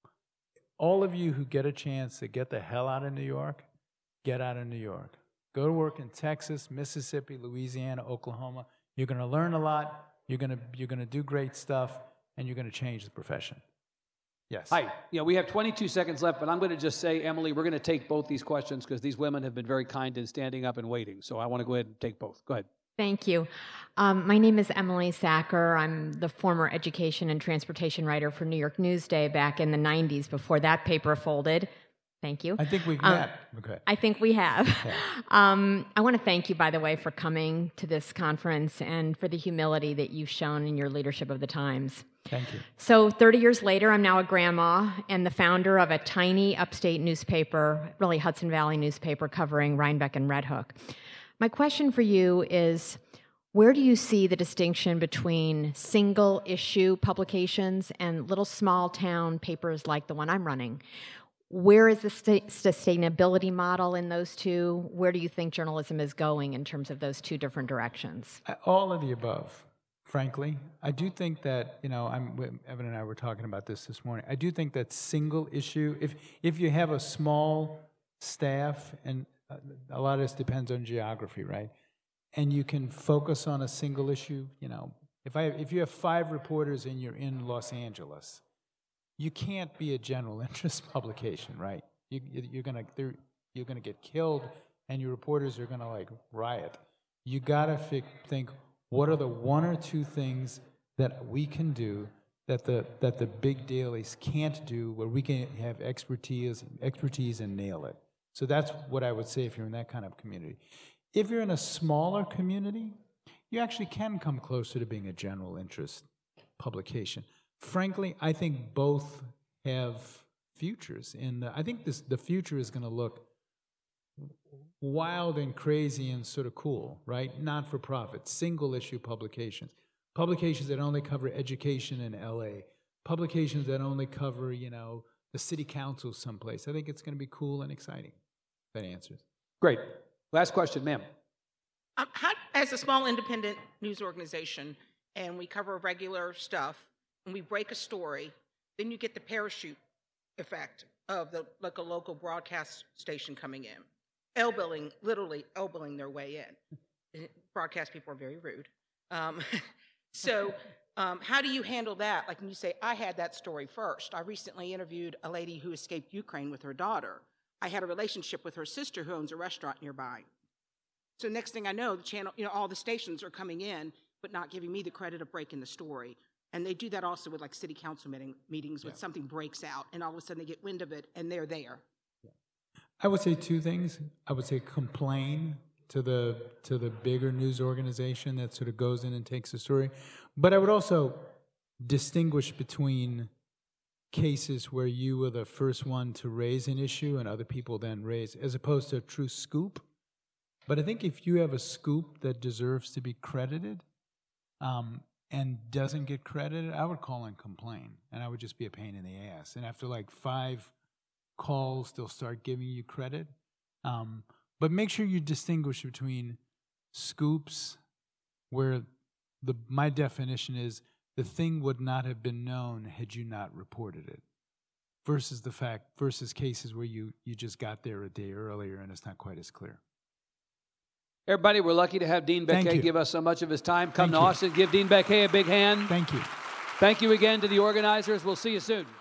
all of you who get a chance to get the hell out of New York, get out of New York. Go to work in Texas, Mississippi, Louisiana, Oklahoma. You're going to learn a lot. You're going to you're going to do great stuff, and you're going to change the profession. Yes. Hi. Yeah, we have twenty-two seconds left, but I'm going to just say, Emily, we're going to take both these questions because these women have been very kind in standing up and waiting. So I want to go ahead and take both. Go ahead. Thank you. Um, my name is Emily Sacker. I'm the former education and transportation writer for New York Newsday back in the nineties before that paper folded. Thank you. I think we've um, met. Okay. I think we have. Yeah. Um, I want to thank you, by the way, for coming to this conference and for the humility that you've shown in your leadership of the Times. Thank you. So thirty years later, I'm now a grandma and the founder of a tiny upstate newspaper, really Hudson Valley newspaper covering Rhinebeck and Red Hook. My question for you is, where do you see the distinction between single-issue publications and little small-town papers like the one I'm running? Where is the st- sustainability model in those two? Where do you think journalism is going in terms of those two different directions? All of the above, frankly. I do think that, you know, I'm, Evan and I were talking about this this morning. I do think that single issue, if if you have a small staff, and a lot of this depends on geography, right? And you can focus on a single issue, you know, if I if you have five reporters and you're in Los Angeles, you can't be a general interest publication, right? You, you're gonna you're gonna get killed, and your reporters are gonna like riot. You gotta fi- think, what are the one or two things that we can do that the that the big dailies can't do, where we can have expertise expertise and nail it. So that's what I would say if you're in that kind of community. If you're in a smaller community, you actually can come closer to being a general interest publication. Frankly, I think both have futures. In the, I think this, the future is going to look wild and crazy and sort of cool, right? Not for profit, single issue publications, publications that only cover education in L A, publications that only cover, you know, the city council someplace. I think it's going to be cool and exciting. That answers. Great. Last question, ma'am. Um, how, as a small independent news organization, and we cover regular stuff, and we break a story, then you get the parachute effect of the like a local broadcast station coming in, elbowing, literally elbowing their way in. Broadcast people are very rude. Um, so um, how do you handle that? Like when you say, I had that story first. I recently interviewed a lady who escaped Ukraine with her daughter. I had a relationship with her sister who owns a restaurant nearby. So next thing I know, the channel, you know, all the stations are coming in, but not giving me the credit of breaking the story. And they do that also with like city council meeting, meetings when yeah. something breaks out and all of a sudden they get wind of it and they're there. I would say two things. I would say complain to the to the bigger news organization that sort of goes in and takes the story. But I would also distinguish between cases where you were the first one to raise an issue and other people then raise, as opposed to a true scoop. But I think if you have a scoop that deserves to be credited um, and doesn't get credited, I would call and complain, and I would just be a pain in the ass. And after like five calls, they'll start giving you credit. Um, but make sure you distinguish between scoops, where the my definition is the thing would not have been known had you not reported it, versus the fact versus cases where you you just got there a day earlier and it's not quite as clear. Everybody, we're lucky to have Dean Baquet give us so much of his time. Come Thank to you. Austin, give Dean Baquet a big hand. Thank you. Thank you again to the organizers. We'll see you soon.